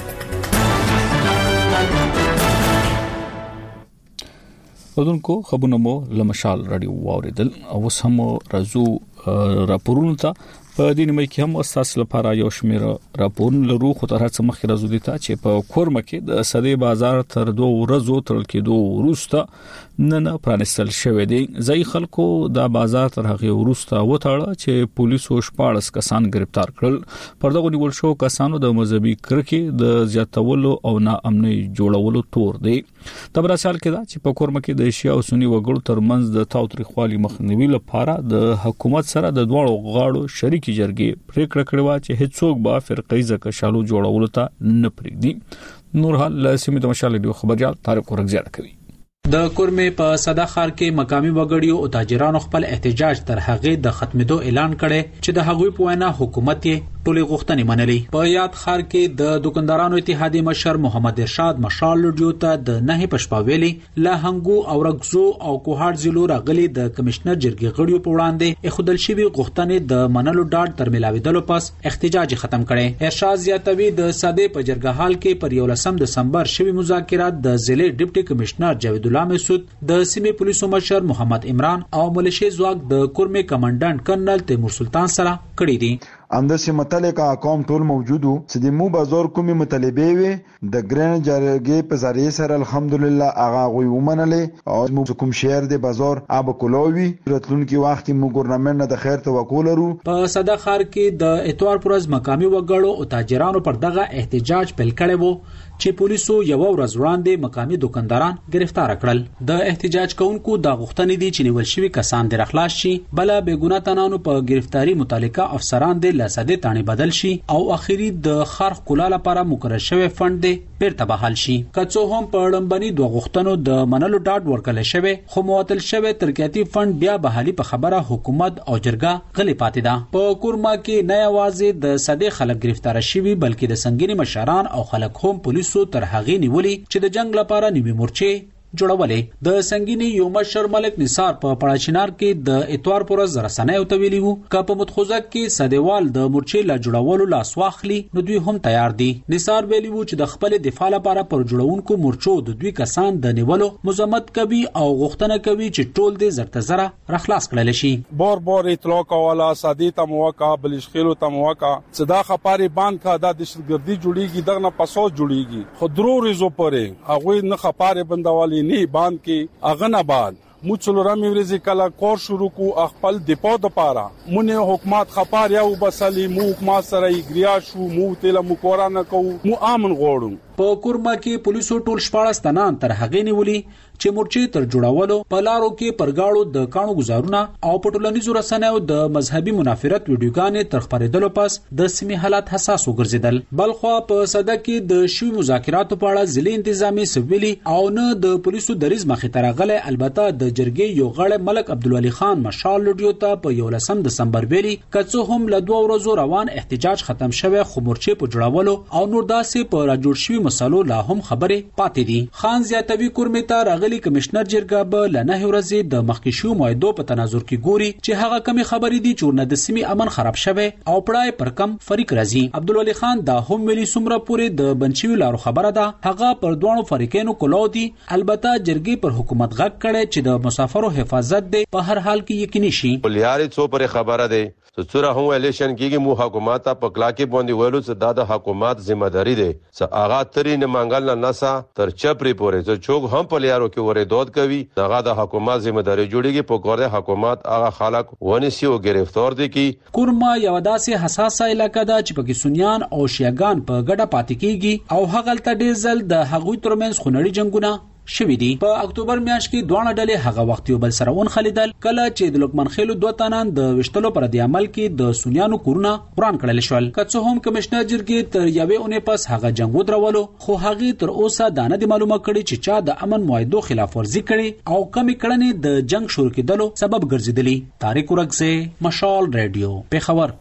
ودونکو خبرونه مو لمشال رادیو واوریدل او سم رازو راپورونه ته په دې نیمه کې هم اساس لپاره یو شمېر راپورونه لرو خو تر هڅه مخکې راځو دي چې په کورمه کې د سړې بازار تر 2 ورځو تر کېدو وروسته نن پرانستل شوې دي. ځای خلکو دا بازار تر هغه وروسته وټاړه چې پولیسو 14 کسان گرفتار کړل. پر دغه نیول شو کسانو د مذهبي کرکې د زیاتولو او ناامنۍ جوړولو تور دی. د براشال کې دا چې په کورمه کې د شیا او سنی وګړو ترمنځ د تاوتریخوالي مخنیوي لپاره د حکومت سره د دوه غاړو شریک جرګې پریکړه کړې و چې هیڅوک به فرقې ځکشالو جوړولو ته نه پریږدي. نور حال لاسمه د مشال ډیو خبريال طارق ورغزیاده کوي. د کورمه په صدا خار کې مقامي وګړیو او تاجرانو خپل احتجاج تر هغه د ختمېدو اعلان کړي چې د هغوی په وینا حکومت یې ټولې غوښتنې منلې. په یاد خار کې د دکاندارانو اتحادیې مشر محمد ارشاد مشال لډیو ته د نه پښپاویلي لا هنګو او رغزو او کوهار زلو راغلي د کمشنر جرګې غړیو په وړاندې خودل شوی غوښتنې د منلو ډاډ تر ملاویدلو پس احتجاج ختم کړي. ارشاد زیاتوي د ساده په جرګه حال کې پر 11 دسمبر شوی مذاکرات د ضلع ډیپټي کمشنر جاوید الله مسعود د سیمې پولیسو مشر محمد عمران او ملیشي ځواک د کورمه کمانډنټ کرنل تیمور سلطان سره کړي دي. اندسه متعلقه اقوام ټول موجودو چې د مو بازار کومي مطالبه وي د ګرین جرګې په ذریعہ سره الحمدلله هغه غوي ومنلې او مو کوم شهر د بازار اب کولوي راتلونکي وخت کې مو ګورنمنت نه د خیر توکل لرو. په صدا خار کې د اتوار پرز مقامي وګړو او تاجرانو پر دغه احتجاج پیل کړي وو چې پولیسو یو ورځ وړاندې مقامي دکانداران گرفتار کړل. د احتجاج کوونکو د غوښتنې دي چې نیول شوی کسان د اخلاص شي بل به ګناه تنانو په گرفتاری متعلقه افسران د له سده تانی بدل شي او اخیری د خرخ کولال لپاره مقرر شوی فند دی بیرته بحال شي. کڅو هم په لمبني دوه غوښتنو د منلو ډاډ ورکړل شوی خو معطل شوی ترقیاتي فند بیا بحالي په خبره حکومت او جرګه غلي پاتې ده. په کورما کې نه یوازې د سده خلک گرفتار شوي بلکې د سنگینی مشران او خلک هم پولیسو تر هغې نیولي چې د جنگ لپاره نیوي مورچې جوړولې. د سنگینی یو مشر ملک نثار په پړاچینار کې د اتوار پر ورځ رسنۍ ته ویلي وو چې په متخوزک کې سدهوال د مورچې لا جوړولو لاس واخلي نو دوی هم تیار دي. نثار ویلي وو چې د خپل دفاع لپاره پر جوړونکو مورچو د دوی کسان د نیولو مزمت کوي او غوښتنه کوي چې ټول دې زرته زره رخلاص کړل شي. بور اطلاع کوله سادي ته موقع بلشخیلو ته موقع صدا خپاري باند کا د دشتګردي جوړیږي دغه پسو جوړیږي خو درو ریزو پرې هغه نه خپاره بندوالي نی باند کې اغنه باد مڅلورم ورځې کلا کور شروع کو خپل دیپو د پاره مونږه حکومت خپار یو بسلی مو حکومت سره یګریا شو مو تل مو کورانه کو مو امن غوړو. په کورما کې پولیسو ټول 14 تنان تر هغې نیولي چې مورچې تر جوړولو په لارو کې پرګاړو د کانو گزارونه او په ټولنیزو رسنیو د مذهبي منافرت ویډیوګانې تر خپرېدلو پس د سیمې حالات حساس وګرځیدل. بلخو په صده کې د شوی مذاکراتو په اړه ضلعي انتظامی سویلي او نه د پولیسو دریز مخې ته راغلی. البته د جرګې یو غړی ملک عبدالولي خان مشال لوډیو ته په 11 دسمبر ویلي کڅو هم له 2 ورځو روان احتجاج ختم شوه خو مورچې په جوړولو او نور داسې په راجوړ شوی مسلو لا هم خبره پاتې دي. خان زیاتوي کورمې ته راغلي کمشنر جرګه به له 9 ورځې د مخکشو معاهدو په تناظر کې ګوري چې هغه کمی خبرې دي چې د سیمې امن خراب شوه او پړای پر کم فریق راځي. عبدالولي خان دا هم ویلي څومره پورې د بنچوي لارو خبره ده هغه پر دوه فریقینو کولو دي. البته جرګې پر حکومت غږ کړي چې د مسافرو حفاظت دی په هر حال کې یقیني شي. ولیاري څو پر خبره ده څوره هم الیکشن کېږي مو حکومت په کلاکي باندې ویلو چې د حکومت ذمہ داری ده چې اغا تری نه مانګل نه نسا تر چپری پورې چې چوک هم په لیارو کې وره دود کوي دغه د حکومت ذمہ داری جوړیږي په کور حکومت هغه خلک ونیسي او گرفتار دي کی. کورما یو داسې حساسه علاقه ده چې پکې سنیان او شیعاګان په ګډه پاتې کیږي او هغه تل ډیر ځل د هغوی ترمنځ خونړي جنگونه شوی دی. په اکتوبر میاشت کې دوه ډلې هغه وخت یو بل سره ونخلیدل کله چې د لوکمن خېلو دوه تنان د وشتلو پر د عمل کې د سنیانو کورونه وران کړل شول. کڅو هم کمشنر جرګې تر یوې اونۍ پس هغه جنگ ودرولو خو هغه تر اوسه دا نه معلومه کړي چې چا د امن معاهدو خلاف ورزي کړي او کمی کړنې د جنگ شروع کېدلو سبب ګرځیدلی. طارق ورغزه مشال رادیو پیښور.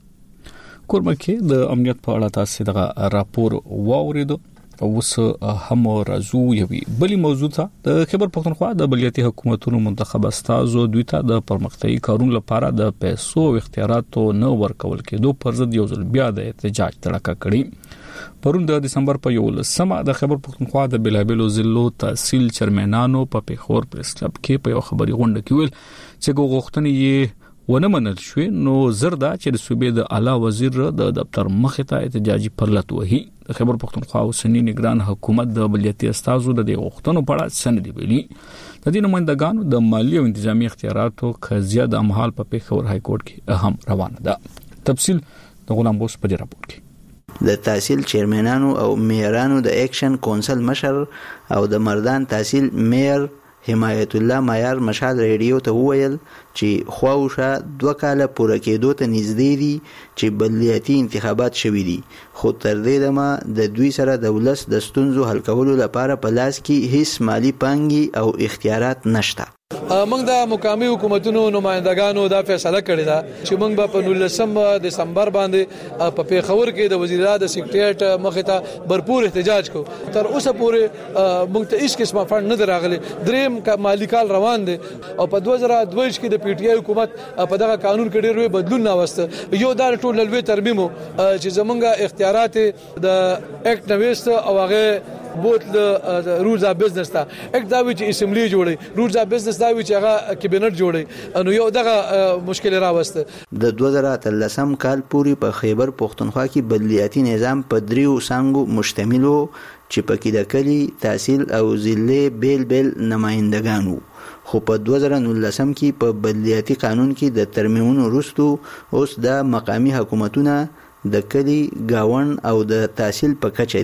کورما کې د امنیت په اړه تاسو دغه راپور واوریدو اوس هم راځو یوي بلی موضوع ته د خیبر پختونخوا د بلدیاتي حکومتونو منتخب استازو دوی ته د پرمختګي کارونو لپاره د پیسو او اختیاراتو نه ورکول کېدو پر ضد یو ځل بیا د احتجاج تړاکه کړي. پرون د دسمبر په 11 د خیبر پختونخوا د بلابلو ضلعو تحصیل چیرمنانو په پیښور پریس کلب کې په یو خبري غونډه کې ویل چې غوښتنې یې ونه منل شوې نو زردا چې د صوبې د اعلی وزیر د دفتر مخې ته احتجاجي پرلط وهي. د خیبر پختونخوا اوسنی نگران حکومت د بلدیاتي استازو د غوښتنو په اړه سند ویلي. د دې نمائندګانو د مالی او انتظامی اختیاراتو قضیه د امحال په پیښور های کورټ کې اهم روانه ده. تفصیل د غلام بوس په دې راپور کې. د تحصیل چیرمنانو او میرانو د اکشن کونسل مشر او د مردان تحصیل میر حمایت الله معیار مشال ریډیو ته وویل چې خواوشه 2 کاله پوره کېدو ته نږدې دي چې بلدیاتي انتخابات شوي دي خو تر دې دمه د دوی سره د ولس د ستونزو حل کولو لپاره په لاس کې هیڅ مالی پانګي او اختیارات نشته. موږ د مقامی حکومتونو نمائندګانو دا فیصله کړې ده چې موږ به په 19 دسمبر باندې په پیښور کې د وزیر اعلی د سیکریټریټ مخې ته भरपूर احتجاج کو. تر اوسه پورې موږ ته هیڅ قسمه فند نه دراغلي. دریم مالی کال روان دي او په 2022 کې د پی ټی آی حکومت په دغه قانون کې ډېر بدلون راوسته. یو دا ټول لوی ترمیمو چې زمونږ اختیارات د اکټ نوښت او هغه بوت له رولز اف بزنس ته اک دا وی چې اسمبلی جوړي رولز اف بزنس دا وی چې هغه کابینټ جوړي نو یو دغه مشکل راوسته. د 2013 کال پورې په خیبر پختونخوا کې بلدیاتي نظام په 3 څنګه مشتمل وو چې پکې د کلی تحصیل او ضلع بیل بیل نمائندګانو خو په 2019 کې په بلدیاتي قانون کې د ترمیمونو وروسته اوس د مقامی حکومتونه د کلی گاون او د تحصیل په کچه دي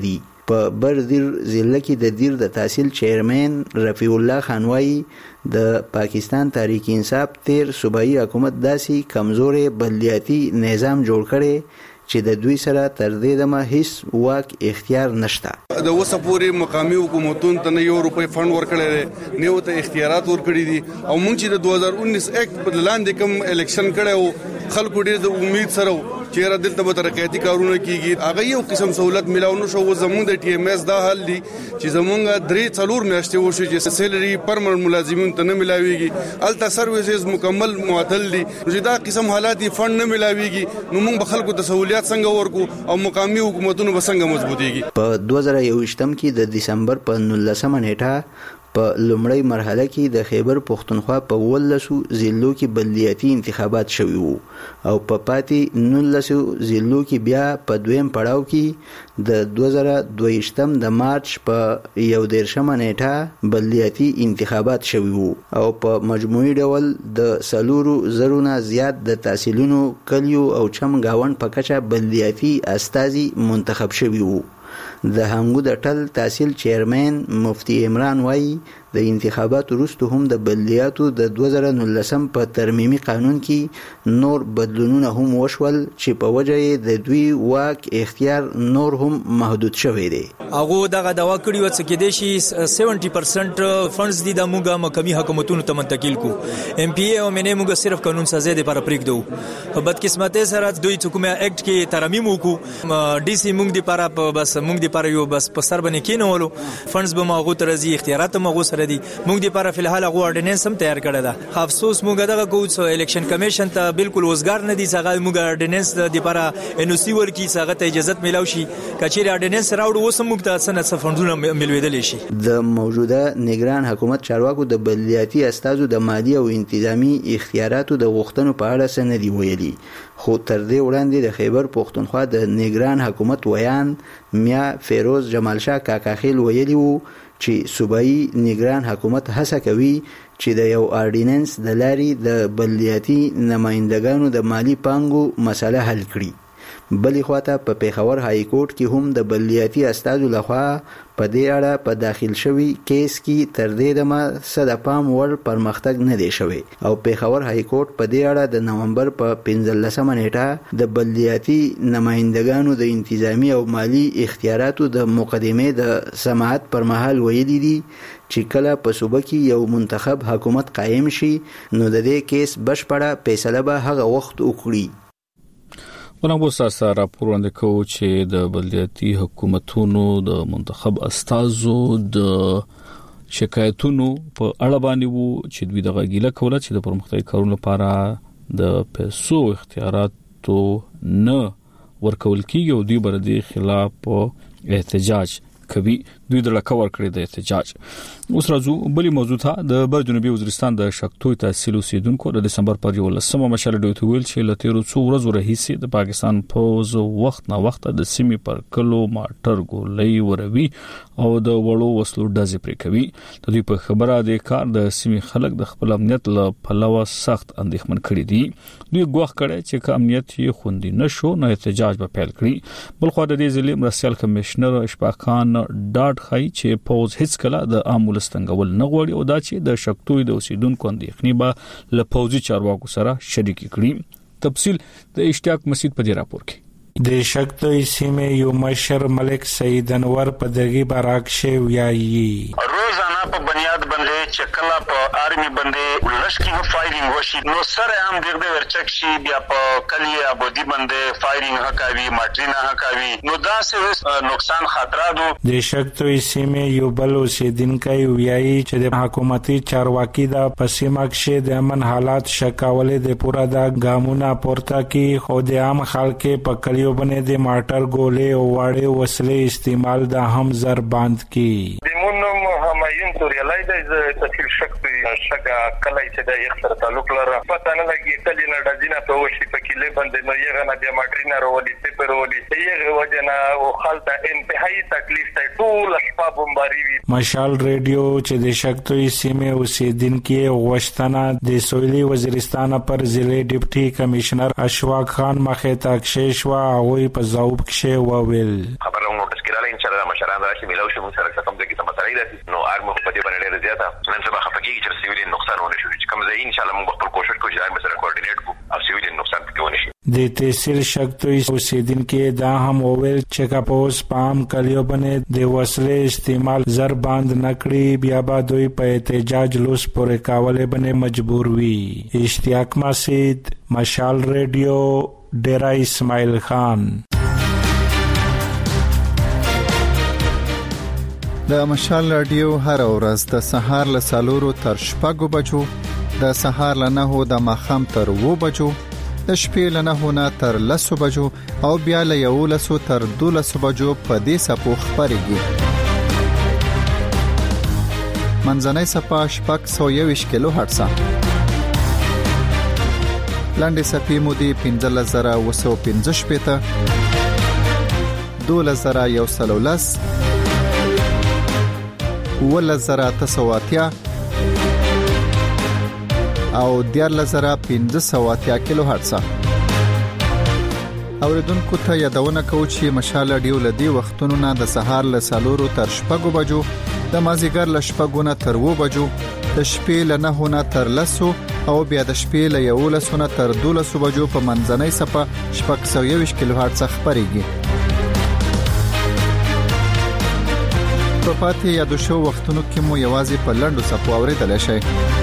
په بردیر ضلع کې د دیر د تحصیل چیرمن رفیع الله خان وايي د پاکستان تحریک انصاف تیر صوبایي حکومت داسې کمزورې بلدیاتي نظام جوړ کړي چې د دوی سره تر دې دمه هیڅ واک اختیار نشته. د اوسه پورې مقامي حکومتونو ته نه €1 فند ورکړی نه وته اختیارات ورکړي دي او موږ چې د 2019 اکټ په لاندې کوم الیکشن کړو خلکو ډېر د امید سره چې را دلته به ترقیاتي کارونه کیږي هغه یو قسم سہولت ملاو نو شو زموږ د ټي ام اس دا حل دي چې زموږ 3-4 میاشتې وشو چې سیلري پرمننت ملازمین ته نه ملاويږي الته سرویسز مکمل معطل دي چې دا قسم حالات فند نه ملاويږي نو موږ خلکو ته سہولیات څنګه ورکو او مقامي حکومتونو به څنګه مضبوطيږي. په 2021 کې د دسمبر په 19 نیټه په لومړی مرحله کې د خیبر پختونخوا په 18 ضلعو کې بلدیاتي انتخابات شوي وو او په پاتې 19 ضلعو کې بیا په دویم پړاو کې د 2022 د مارچ په 11 نیټه بلدیاتي انتخابات شوي وو او په مجموعي ډول د 4,000 نه زیات د تحصیلونو کلیو او چم گاوند په کچه بلدیاتي استازي منتخب شوي وو. د هنګو د ټل تحصیل چیرمن مفتی عمران وای د انتخاباتو وروسته هم د بلدیاتو د 2019 په ترمیمي قانون کې نور بدلونونه هم وشول چې په وجه یې د دوی واک اختیار نور هم محدود شوی دی. هغه دغه دوا کړی و چې کې د شي 70% فندز دي د موږ مقامي حکومتونو ته منتقل کو ام پی ای او منه موږ صرف قانون سازي د لپاره پریږدو په بدقسمتۍ سره دوی حکومت اکټ کې ترمیم وکړو ډي سي موږ د لپاره بس موږ د لپاره یو بس په سر باندې کینولو فندز به ماغو ترځي اختیارات ماغو سره دي موږ د لپاره فلحال غو اورډیننس هم تیار کړی دا افسوس موږ دغه کوڅ الیکشن کمیشن ته بالکل وزګار نه دي څنګه موږ اورډیننس د لپاره ان او سی ورکی څنګه ته اجازه ملو شي کچېر اورډیننس راوړو وسم موږ ته سند فندونه ملویدل شي. د موجوده نگران حکومت چارواکو د بلدیاتي استازو د مالی او انتظامی اختیاراتو د غوښتنو په اړه سندي ویلي خو تر دې وړاندې د خیبر پختونخوا د نگران حکومت ویان میا فیروز جمال شاه کاکاخیل ویلي وو چې صوبایي نگران حکومت هڅه کوي چې د یو اورډیننس د لارې د بلدیاتي نمائندګانو د مالی پانګو مسله حل کړي. بلې خواته په پیښور های کورټ کې هم د بلدیاتي استازو لخوا په دې اړه په داخل شوی کیس کې تر دې دمه څه د پام وړ پرمختګ نه دی شوی او پیښور های کورټ په دې اړه د نومبر په 15 نیټه د بلدیاتي نمائندګانو د انتظامی او مالی اختیاراتو د مقدمې د سماعت پر مهال ویلي دي چې کله په صوبه کې یو منتخب حکومت قائم شي نو د دې کیس بشپړه فیصله به هغه وخت وکړي. ونغو ساسا راپور وړاندې کوو چې د بلدیاتي حکومتونو د منتخب استازو د شکایتونو په اړه باندې وو چې دوی د غیله کوله چې د پرمختګ کارونو لپاره د پیسو اختیاراتو نه ورکول کیږي او دوی بر دې خلاف احتجاج کوي. دوی د لکور کړی د احتجاج. اوس راځو بلی موضوع ته د بر جنوبي وزیرستان د شکتوی تحصیل اوسیدونکو د دسمبر پر 11 مشال ډوی ته ویل چې لته څو ورځې رهیسي د پاکستان پوز وخت نه وخت د سیمې پر کلو ماټر ګولۍ وروي او د وړو وسلو ډزې پرې کوي. د دوی په خبره د کار د سیمې خلک د خپل امنیت له پلوه سخت اندېښمن کړي دي. دوی ګواښ کړي چې که امنیت یې خوندي نشو نو احتجاج به پیل کړي. بل خو د دې ضلع مرستیال کمشنر اشفاق خان ډاډ خای چې پوز هیڅ کله د عامل ستنګول نه غوړي او دا چې د شکتوی د اوسیدونکو اندېښنې به له پوزي چارواکو سره شریک کړي. تفصیل د اشتیاق مسجد په دې راپور کې. د شکتوی سیمې یو مشر ملک سید انور په دغه براکشه ویایي روزانه په بنیاد باندې چې کله په آرمي باندې لشکې فایرینګ وشي نو سره هم دغه ورچک شي بیا په کلی ابودي باندې فایرینګ هکاوي ماټرینا هکاوي نو دا څه نقصان خطراتو. د شکتوی سیمې یو بل اوسیدونکو ویایي چې د حکومتي چارواکي د پسیمه کې د امن حالات شکاولې د پورا د ګامونه پورته کې خو د عام خلک په کلیو باندې د ماټر ګولې او واړې وسلې استعمال د هم زر باند کې دیمونم همایون توریالای د تفصیل شکتوی شګه کله چې د یو سره تعلق لري پته نه لګي کله نه دزینه په وشي په کله باندې نو یې غنا د ماټرینا ورولې پیپر ورولې یې وجنا او خالته انتهایی تکلیف ته ټول شپه بمباري وي. مشال ریډیو چې د شکتوی سیمې اوسیدونکو غوښتنه د سویلي وزیرستان پر ضلع ډیپټي کمشنر اشفاق خان مخه تاکشیش وا او په زوب کې وویل خبرونه نوټس کړل ان شاء الله مشران راشي ملاو شي موږ سره کوم ځای کې مسایل دي نو ارمو په دې باندې ډېر زیاته نن سبا خفقي چې سیویل نقصان ونه شي چې کوم ځای ان شاء الله موږ خپل کوشش کوو چې ارمو سره کوارډینیټ کوو او سیویل نقصان پکې ونه شي د تحصیل شکتوی اوسیدونکو دا هم وویل چې کاپوس پام کلیو باندې د وسلې استعمال زر باند نکړي بیا به دوی په احتجاج لوس پورې کاوله باندې مجبور وي. اشتیاق مسعود، مشال ریډیو، ډیرا اسماعیل خان. د مشال رادیو هر ورځ د سهار له 4 تر 6 بجو، د سهار له 9 د ماخام تر 2 بجو، د شپې له 9 تر 10 بجو او بیا له 11 تر 12 بجو په دې سپو خبرېږي. منځنۍ صفه 621 کیلو هرتز. لاندې صفې مودې 15915 2110 11980 او 14580 کیلو هرتز. اوریدونکو ته یادونه کوم چې مشال رادیو لدی وختونو نه د سهار له 4 تر 6 بجو، د مازیګر له 6 تر 2 بجو، د شپې له 9 تر 10 او بیا د شپې له 11 تر 12 بجو په منځنۍ صفه 621 کیلو هرتز خبرېږي. په پاتې یادو شو وختونو کې مو یوازې په لنډو صفو اوریدل شي.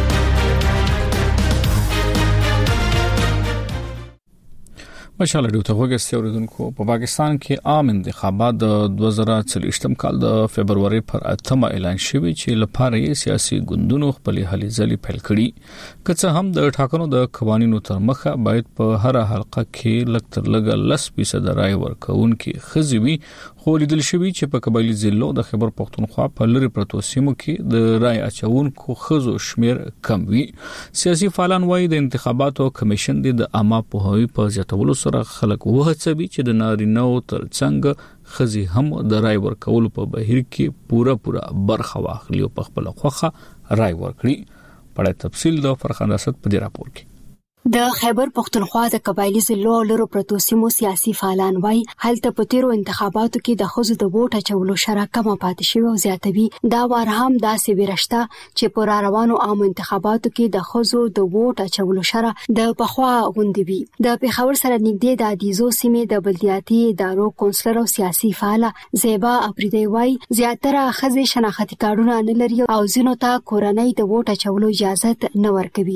مشال ډیو ته وګورئ اوریدونکو په پاکستان کې عام انتخابات د 2024 کال د فبرवरी پر 8 اعلان شوی چې لپاره یې سیاسي ګوندونو خپل هلې ځلې پیل کړي. که هم د ټاکنو د قوانینو تر مخه باید په هر حلقه کې لږ تر لږه 10% رای ورکوونکي خزوي، خو لیدل شوی چې په قبایلی ضلعو د خیبر پختونخوا په لری پروتو سیمو کې د رای اچونکو خزو شمیر کم وي. سیاسي فعالان وایي د انتخاباتو کمیشن د عامه پوهاوی په زیاتولو سره خلک وهڅوي چې د نارینه‌و ترڅنګ خزي هم د رای ورکولو په بهیر کې پوره برخه واخلي او په خپل خوخه رای ورکړي. په تفصیل د فرخان اسد په دې راپور کې د خیبر پختونخوا د قبایلی ضلعو لرو پروتو سیمو سیاسي فعالان وایي هلته په تیرو انتخاباتو کې د خزو د ووټ اچولو شرح کمه پاتې شوی او زیاتوي. دا وار هم داسې ورشته چې په روانو عام انتخاباتو کې د خزو د ووټ اچولو شرح د پخوا غوندي وي. د پیښور سره نږدې د عدیزو سیمې د بلدیاتي ادارو کونسلر او سیاسي فعاله زیبا افریدی وایي زیاتره خزي شناختی کارتونه نه لري او ځینو ته کورنۍ د ووټ اچولو اجازه نه ورکوي.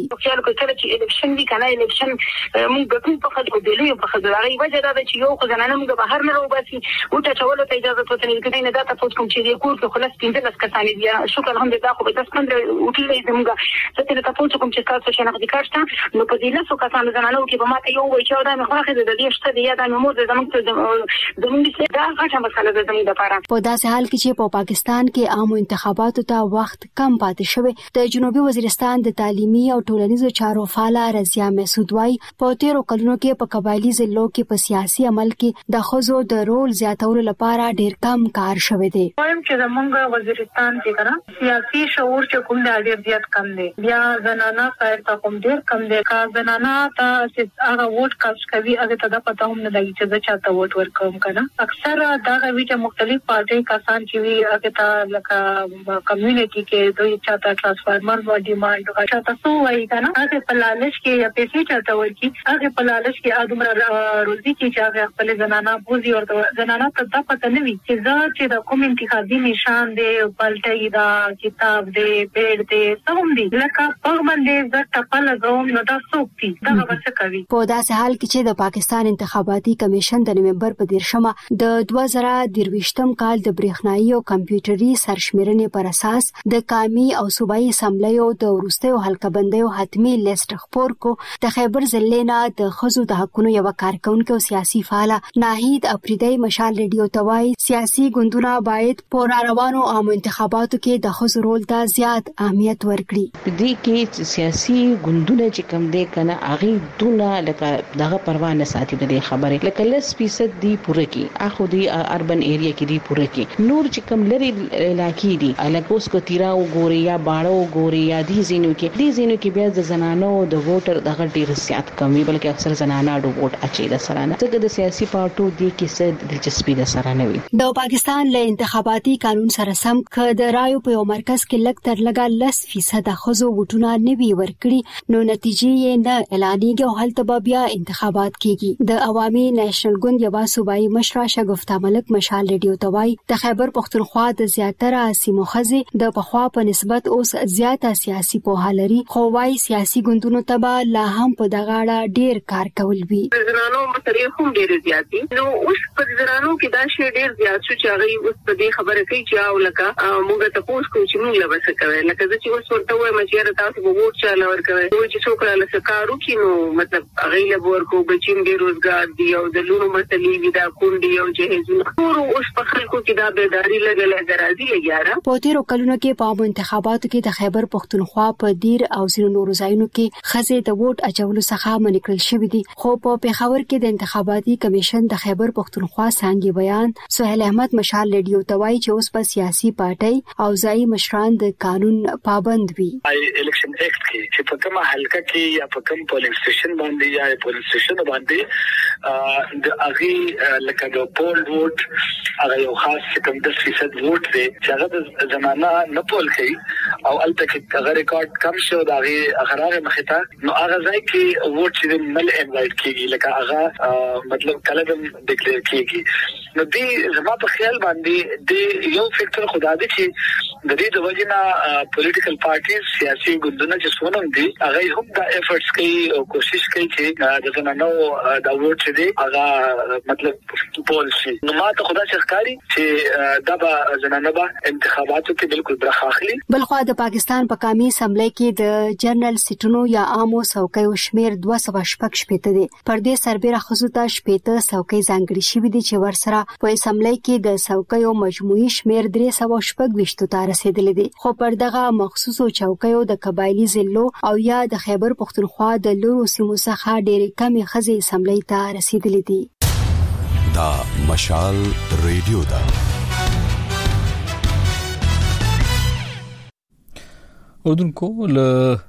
کنه الیکشن موږ ټول په خلکو دی په خزراري وجه دا چې یو خزانه موږ بهر نه وباسي او ته چولو ته اجازه ته نه کړي نه دا تاسو کوم چې دی کور کې خلاص 15 کسان دي شکر الحمدلله خو به تاسو څنګه وټلې زموږ ته ته تاسو کوم چې تاسو شناخت کارت نو په دې له څو کسان زنانو کې به ماته یو وای چې دا مخه د دې شته دی دا نو زموږ څه دا غټه مسله ده زموږ لپاره. په داسې حال کې چې په پاکستان کې عام انتخاباتو ته وخت کم پاتې شوی د جنوبي وزیرستان د تعلیمي او ټولنیزو چارو فعال رضیا مسعود وای په تیرو کلونو کې په قبایلی ضلعو کې په سیاسي عمل کې د خزو د رول زیاتولو لپاره ډیر کم کار شوی دی. وایم چې زمونږ وزیرستان کې کنه سیاسي شعور چې کوم د ډیر زیات کم دی. بیا زنانه کار ته کوم ډیر کم دی. کا زنانه ته هغه ووټ کاست کوي هغه ته د پته هم نه لګي چې زه چاته ووټ ورکوم کنه. اکثر دا وی چې مختلف پارټي کسان چې وی هغه ته لکه کمیونټي کې دوی چاته ټرانسفارمر و ډیماند چاته سو وای کنه هغه په لالچ کې یا پیسې چاته ورکی هغه په لالچ کې ادمره روزي کې چې هغه خپل زنانه بوزي او زنانه ته د پته نه وي چې د کوم انتخابي نشان دی پلټي دا کتاب دی پیډ دی سم دی لکه په باندې د ټپل غوم نو دا سوکتي دا څه کوي. په داسې حال کې چې د پاکستان انتخاباتي کمیشن د نومبر په 13 د 2023 کال د برېښنايي او کمپیوټري سرشمیرنې پر اساس د قومي او صوبایي اسمبلیو د وروستیو حلقه بندیو حتمی لیست خبر کو د خیبر ضلع نه د خزو د حقونو یو کارکونکو او سیاسي فعال ناهید افریدی مشال ریډیو توای سیاسي ګوندونه باید په روانو عام انتخاباتو کې د خزو رول ته زیات اهمیت ورکړي. په دې کې سیاسي ګوندونه چې کم دي کنه هغه دونه لکه دغه پروا نه ساتي د خبرې لکه 10% دی پوره کې اخو دی اربن ایریا کې دی پوره کې نور چې کم لري علاقې دي الګوس کو تیرا وګوري یا باړو وګوري یا دي زینو کې بیا د زنانو د ووټر د هغه ډیر زیات کمی بلکې اکثر زنانه اډو ووټ اچي د سرانه څنګه د سیاسي پارټو د کیسه دلچسپي د سرانه وي د پاکستان له انتخاباتي قانون سره سم ک د رایو په یو مرکز کې لږ تر لږه 10% خزو ووټونه نوي ورکړي نو نتیجې یې نه اعلانېږي او هلته بیا انتخابات کیږي د عوامي نېشنل ګوند یو صوبایي مشر شګفتا ملک مشال ریډیو توای د خیبر پختونخوا د زیاتره سیمو خزي د پخوا په نسبت اوس زیاته سیاسي پوهه لري خو وايي سیاسي ګوندونو تبا لا هم په دغه اړه ډیر کار کول وی زنانو متری هم ډیر زیات دي نو اوس په زنانو کې دا شی ډیر زیات شو چې هغه اوس په دې خبره کوي چې او لکه موږ ته پوښتنه کوي چې موږ لبس کوي لکه چې اوس ورته وایي چې تاسو به ووټ چاله ورکوي نو چې څوک له سکارو کې نو مطلب هغه له ورکو بچیم ډیر روزګار دی او د لونو مسلې وی دا کونډي او جهیزونه ټول اوس په خلکو کې دا بیداری لګل درازي لګیاره په تیرو کلونو کې په انتخاباتو کې د خیبر پختونخوا په دیر او ځینو نورو ځایونو کې خزې د ووټ اچولو څخه منکړل شوې دي خو په پیښور کې د انتخاباتي کمیشن د خیبر پختونخوا څنګه بیان سہیل احمد مشال ریډیو توای چې اوس په سیاسي پارټي او ځای مشران د قانون پابند وي الیکشن ایکټ کې چې په کومه حلقه کې یا په کوم پولینګ سټیشن باندې یا پولینګ سټیشن باندې د اغي لکه د پول ووټ هغه یو خاص کوم 10% ووټ دی چې هغه د زمانہ نه پول کوي او البته کې هغه ریکارډ کم شو دا هغه مخته نو هغه ځای کې ووټ چې مل انوایټ کیږي لکه هغه مطلب کله د ډیکلیئر کیږي نو دې زما په خیال باندې د یو فیکټر خدای دې چې د دې د وجنه پولیټیکل پارټیز سیاسي ګوندونه چې سونم دي هغه هم دا ایفورټس کوي او کوشش کوي چې د زمانو دا ووټ دې هغه مطلب پول شي نو ما ته خدای ښکاری چې دا به زنانه به انتخاباتو کې بالکل برخه اخلي بلخو د پاکستان په قومي اسمبلی کې د جنرال سیټونو یا عامو څوکیو شمیر 216 دی پر دې سربېره خصوصا 15 څوکۍ ځانګړي شوې دي چې ورسره په اسمبلی کې د څوکیو مجموعي شمیر 316 ته رسیدلې دي خو پر دغه مخصوصو چوکیو د قبایلی ضلعو او یا د خیبر پختونخوا د لورو سیمو څخه ډېرې کمې ښځې اسمبلی ته رسیدلې دي دا مشال ریډیو دا اردوونکو له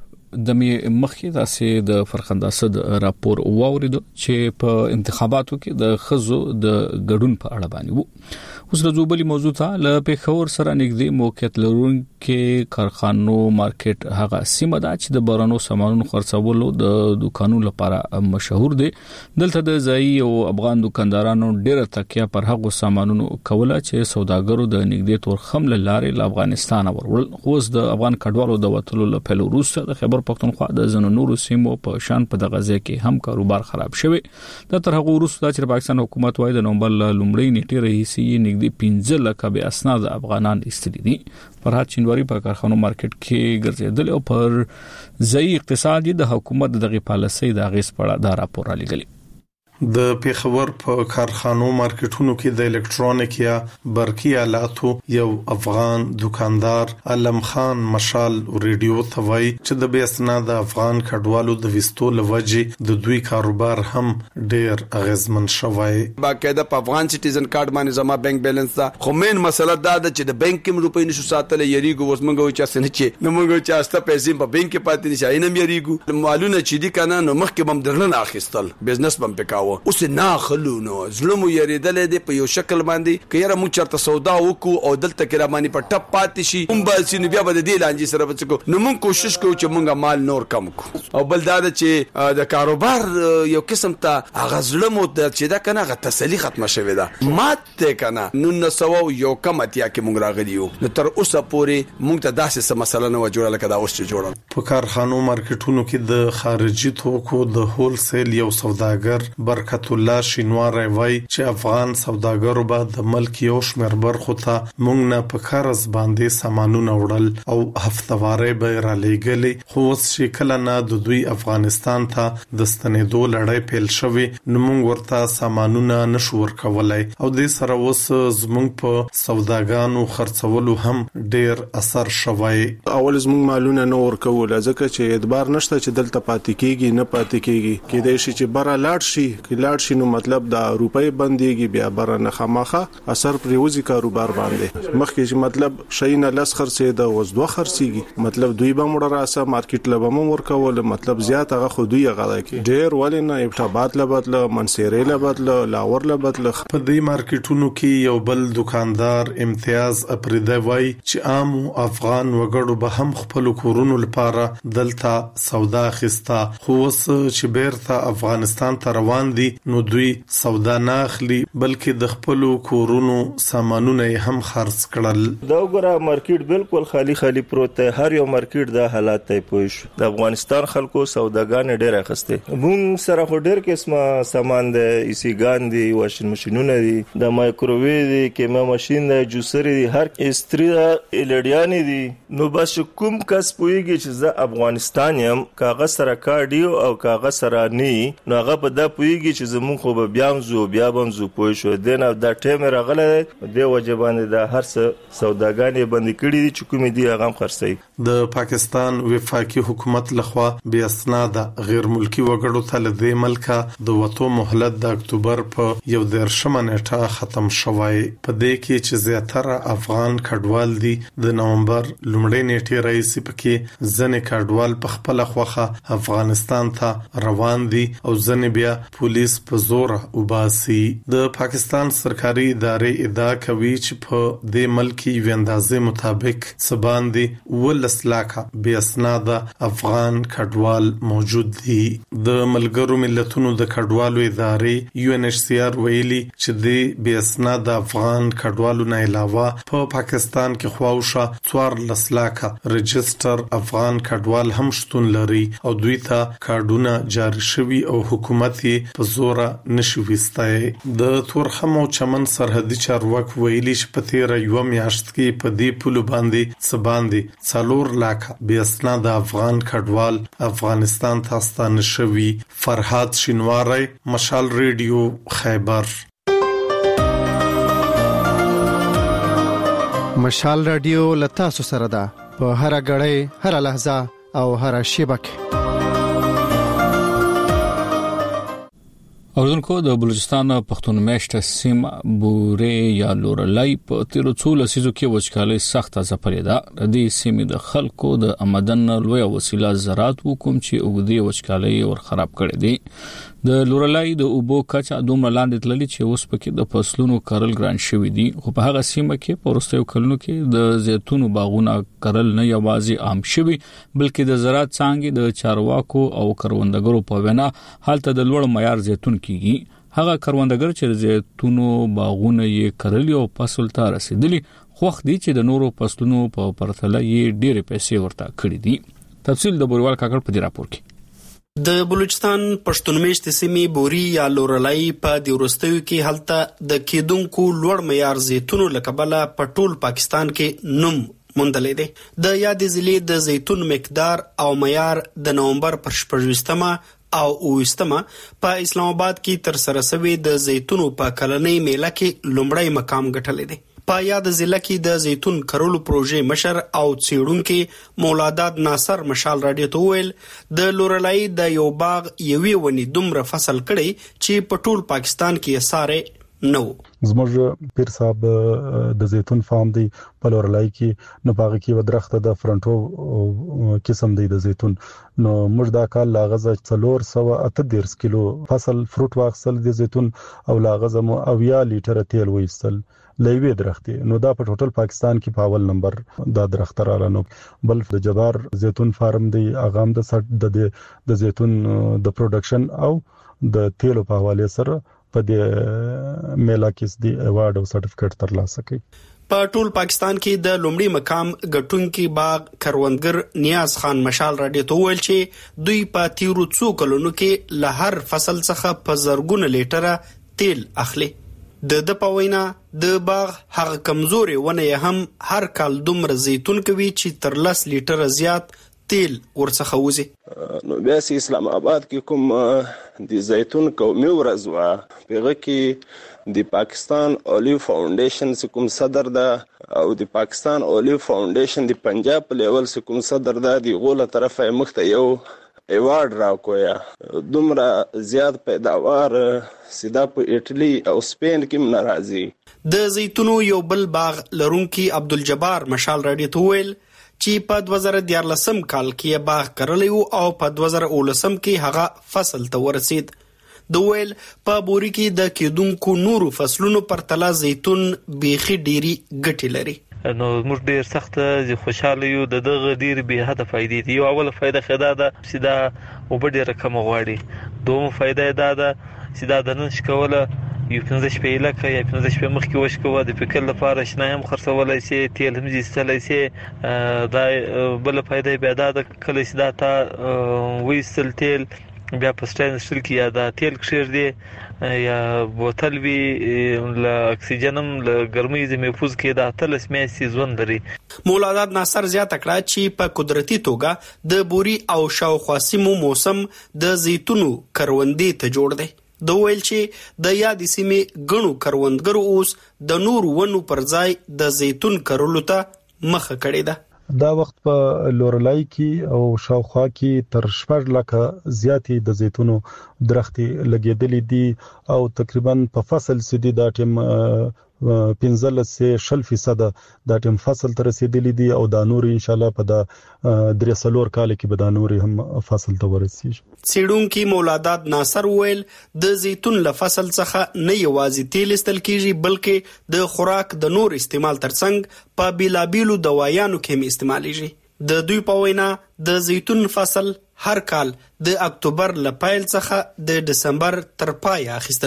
د مخکې داسې د فرخنده صد راپور واوریدو چې په انتخاباتو کې د خزو د ګډون په اړه باندې وو اوس د زوبلي موضوع ته له پیښور سره نږدې موقعیت لرونکي کارخانو مارکیټ هغه سیمه ده چې د بارانو سامانونو خرڅولو د دکانونو لپاره مشهور دي دلته د ځای او افغان دکاندارانو ډېر تکیه پر هغه سامانونو کوله چې سوداګرو د نږدې تورخم لارې له افغانستان ورول خو د افغان کډوالو د وټلو له پیلوروس د خیبر پختونخوا د زنو نورو سیمو په شان په دغه ځای کې هم کاروبار خراب شوی د تر هغه وروسته چې پاکستان حکومت وايي د نومبر لومړۍ نیټه رئیسي نږدې 15 لک به اسناد افغانان استری دي فرحات چنواری په کارخانو مارکیټ کې ګرځیدل او پر ځای اقتصادي د حکومت دغه پالیسي د غیس پړه دا راپور را لګلی د پیښور په کارخانو مارکیټونو کې د الکترونیک یا برقي آلاتو یو افغان دکاندار علم خان مشال ریډیو ثوای چې د بیسنا د افغان کډوالو د وستو لوجې د دوی کاروبار هم ډیر اغیزمن شوی باقاعده په افغان سټیزن کارت باندې زما بانک بیلانس دا خو مین مسله دا ده چې د بانک کې روپۍ نشو ساتل یریګو وس مونږ چې اسنه چې نو مونږ چې استه پیسې په بانک کې پاتې نشي اینم یریګو مالونه چې دي کنه نو مخکې بم درنه اخیستل بزنس بم پکاو اوس نه خلونو ظلم یریدل دي په یو شکل باندې کيره مو چرته سودا وکړو او دلته کې را باندې په ټپ پاتې شي هم به سینې بیا به د لانجې سره بچو نو مونږ کوشش کوو چې مونږه مال نور کم کو او بل دا چې د کاروبار یو قسم ته غزلم او د چې دا کنه غ تسلی ختمه شوی دا ماته کنه نو نسو یو کمتیا کې مونږ راغلیو نو تر اوسه پورې مونږ ته داسې څه مسله نه و جوړه لکه دا اوس چې جوړه په کارخانو مارکیټونو کې د خارجي توکو د هول سیل یو سوداګر برکت الله شینوار وای چې افغان سوداګرو به د ملک یو شمېر برخو ته مونږ نه په قرض باندې سامانونه وړل او هفتواره به را لېګلې خو اوس چې کله نه د دوی افغانستان ته د ستنېدو لړۍ پیل شوې نو مونږ ورته سامانونه نشو ورکولای او د سره اوس زمونږ په سوداګانو خرڅولو هم ډېر اثر شوی اول زمونږ مالونه نه ورکول ځکه چې اعتبار نشته چې دلته پاتې کیږي نه پاتې کیږي کېدای شي چې بره لاړ شي کلاړ شي نو مطلب د روپۍ بنديږي بیا برنه خامخه اثر پر یوزي کاروبار باندې مخکې چې مطلب شي نه لس خرڅې د وزدو خرڅيږي مطلب دوی به مړه راسه مارکیټ لبم ورکول مطلب زیات هغه خو دوی غلا کوي ډېر ولنه ابتابات لبدل منصيرې لبدل لاور لبدل په دې مارکیټونو کې یو بل دکاندار امتیاز اپریده وای چې عام افغان وګړو به هم خپل کورونو لپاره دلته سودا خستا خو وس چې بیرته افغانستان ته روان دي نو دوی سودا نه اخلي بلکې د خپل کورونو سامانونه هم خرڅ کړل دا وګوره مارکیټ بالکل خالی پروت دی هر یو مارکیټ د حالات ته پوښ د افغانستان خلکو سوداګان ډېر اخسته مونږ سره خو ډېر قسمه سامان دی ایسیګان دي واشن ماشینونه دي د مایکروویو دي کیما ماشین دی جوسر دي هر استری الډیان دي نو بس کوم کس پويږي چې زه افغانستان يم کاغذ سره کارډیو او کاغذ سره ني نو هغه په دا پويږي چې زمون خو به بیا بمزو پوي شو دنه د ټیم راغله د وجبان د هر څه سوداګان باندې کړي دي چې کوم دي هغه خرڅي د پاکستان وفاقي حکومت لخوا بیا اسناد غیر ملکی وګړو ته د ملکه د وټو مهلت د اکتوبر په 11 نیټه ختم شوی په دې کې چې زیاتره افغان کډوال دي د نومبر لومړۍ نیټه رئیس پکې ځنې کډوال په خپل خوخه افغانستان ته روان دي او ځنې بیا پولیس په زور وباسي د پاکستان سرکاري ادارې ادعا کوي چې په دې ملکی وندازې مطابق سبان دي ولس لاکه بیا اسناد افغان کډوال موجود دي د ملګرو ملتونو د کډوالو ادارې UNHCR ویلي چې د بیا اسناد افغان کډوالو نه علاوه په پاکستان کې خواوشه 14 لاکه رجستر افغان کډوال هم شتون لري او دوی ته کارډونه جاری شوي او حکومت یې په زور نشي وستای د تورخم او چمن سرحدي چارواک ویلي چې په تیر یو میاشت کې په دې پلو باندې سباندي 4 لاکه بیا اسناد افغان کډوال افغانستان ته ستانه شوي فرحات شینواری مشال ریډیو خیبر مشال رادیو لتا سره ده په هر غړې هر لحظه او هر شیبه کې اوردونکو د بلوچستان پښتون میشت سیمه بورې یا لورلای په تیر څو لسیزو کې وچکالي سخت ځپلې ده د دې سیمې د خلکو د آمدن لوی وسیله زراعت وکوم چې اوګدي وچکالي ور خراب کړې دي د لورلای د اوبو کچا دومره لاندې تللی چې اوس پکې د فصلونو کرل ګران شوی دي خو په هغه سیمه کې په وروستیو کلونو کې د زیتونو باغونه کرل نه یوازې عام شوی بلکې د زراعت څنګه د چارواکو او کروندګرو په وینا حالت د لوړ معیار زیتون کیږي هغه کروندګر چې زیتونو باغونه یې کرل او فصل ته رسیدلی خوخ دي چې د نورو فصلونو په پرتله یې ډېر پیسې ورته کړې دي تفصیل د بوروال کاکړ په دې راپور کې د بلوچستان پښتون میشت سیمې بوري یا لورلای په د ورستیو کې حالت د کېدونکو لوړ معیار زیتونو لکبله په ټول پاکستان کې نوم مندلې دي د یاد ضلع د زیتون مقدار او معیار د نومبر پر 28 او 20 په اسلام آباد کې تر سره شوی د زیتونو په کلنۍ میله کې لومړی مقام ګټلې دي په یاد ضلع کې د زیتون کرلو پروژې مشر او څېړونکو مولادات ناصر مشال رادیو ته ویل د لورلای د یو باغ یوې ونی دومره فصل کړي چې په ټول پاکستان کې ساره نو زموږ پیر صاحب د زیتون فارم دی په لورلای کې نو باغ کې ودرخته د فرنټو قسم دی د زیتون نو موږ دا کال لاغزه 438 کیلو فصل فروټ واخصل د زیتون او لاغزه مو 20 لیټر تیل وېستل لوی درختي نو دا په ټوټل پاکستان کې په اول نمبر دا درخت رالنو بل د جبار زیتون فارم دی اغام د زیتون د پروډکشن او د تیلو په حواله سره په دې میلا کې د ایوارډ او سرټیفیکیټ ترلاسه کړي په ټول پاکستان کې د لومړي مقام ګټونکي باغ کروندګر نیاز خان مشال رادیو ته ویل چې دوی په تیرو څو کلونو کې له هر فصل څخه په زرګونه لیټره تیل اخلي د پوینا د باغ هغه کمزوري ونه هم هر کال دومره زیتون کوي چې تر 10 لیټر زیات تیل ورڅخه وځي نو بیا اسلام آباد کې کوم د زیتون قومي ورځ وا پیغه کې د پاکستان اولیو فاونډیشن کوم صدر ده او د پاکستان اولیو فاونډیشن د پنجاب په لیول کوم صدر ده دی غوله طرفه مخته یو ایوارډ راکویا دومره زیات پیداوار سیدا په ایټلی او سپین کې ناراضي. د زیتونو یو بل باغ لرونکي عبدالجبار مشال راډیو ته ویل چې په 2014 کال کې باغ کرلی او په 2019 کې هغه فصل ته ورسید. د ویل په بوري کې د کېدونکو نورو فصلونو پرتله زیتون بیخي ډيري ګټې لري. نو موږ ډیر سخت خوشاله یو د دغه ډیر به هدف فائدې دي. یو اوله فائدہ خدا ده سیدا وبډه رقم غواړي. دوم فائدہ دا ده سیدا د نن شکوله یو 15 شپې لکه یا 15 شپې مخکې وشکوه د فکر لپاره شنه هم خرڅولای شي تیل هم زیستلای شي. دا بل فائدہ به دا د کله سیدا تا وېستل تیل بیا په سټاین سټل کې یا د تیل کشر دی یا بوتل وی ل اکسیجنم ل ګرمۍ د محفوظ کې د اتلس میاشتې ژوند لري. مولا ناصر زیاته کړه چې په قدرتي توګه د بوري او شاوخوا سیمو موسم د زیتونو کروندې ته جوړ دی. د ویل چې د یادې سیمې غنو کروندګرو اوس د نور ونو پر ځای د زیتون کرلو ته مخه کړې ده. دا وخت په لورلای کې او شاوخوا کې تر 4 لکه زیاتې د زیتونو درختې لګېدلې دي او تقریبا په فصل سدي دا ټیم 15% دا ټیم فصل تر رسیدلی دي او دا نور ان شاء الله په دا 3 کال کې به دا نور هم فصل ته ورسیږي. سیډونکو مولادات ناصر ویل د زیتون له فصل څخه نه یوازې تیل استل کیږي بلکې د خوراک د نور استعمال ترڅنګ په بیلابیلو دوايانو کې استعمالېږي. د دوی په وینا د زیتون فصل هر کال د اکتوبر له پیل څخه د دسمبر تر پای اخیستل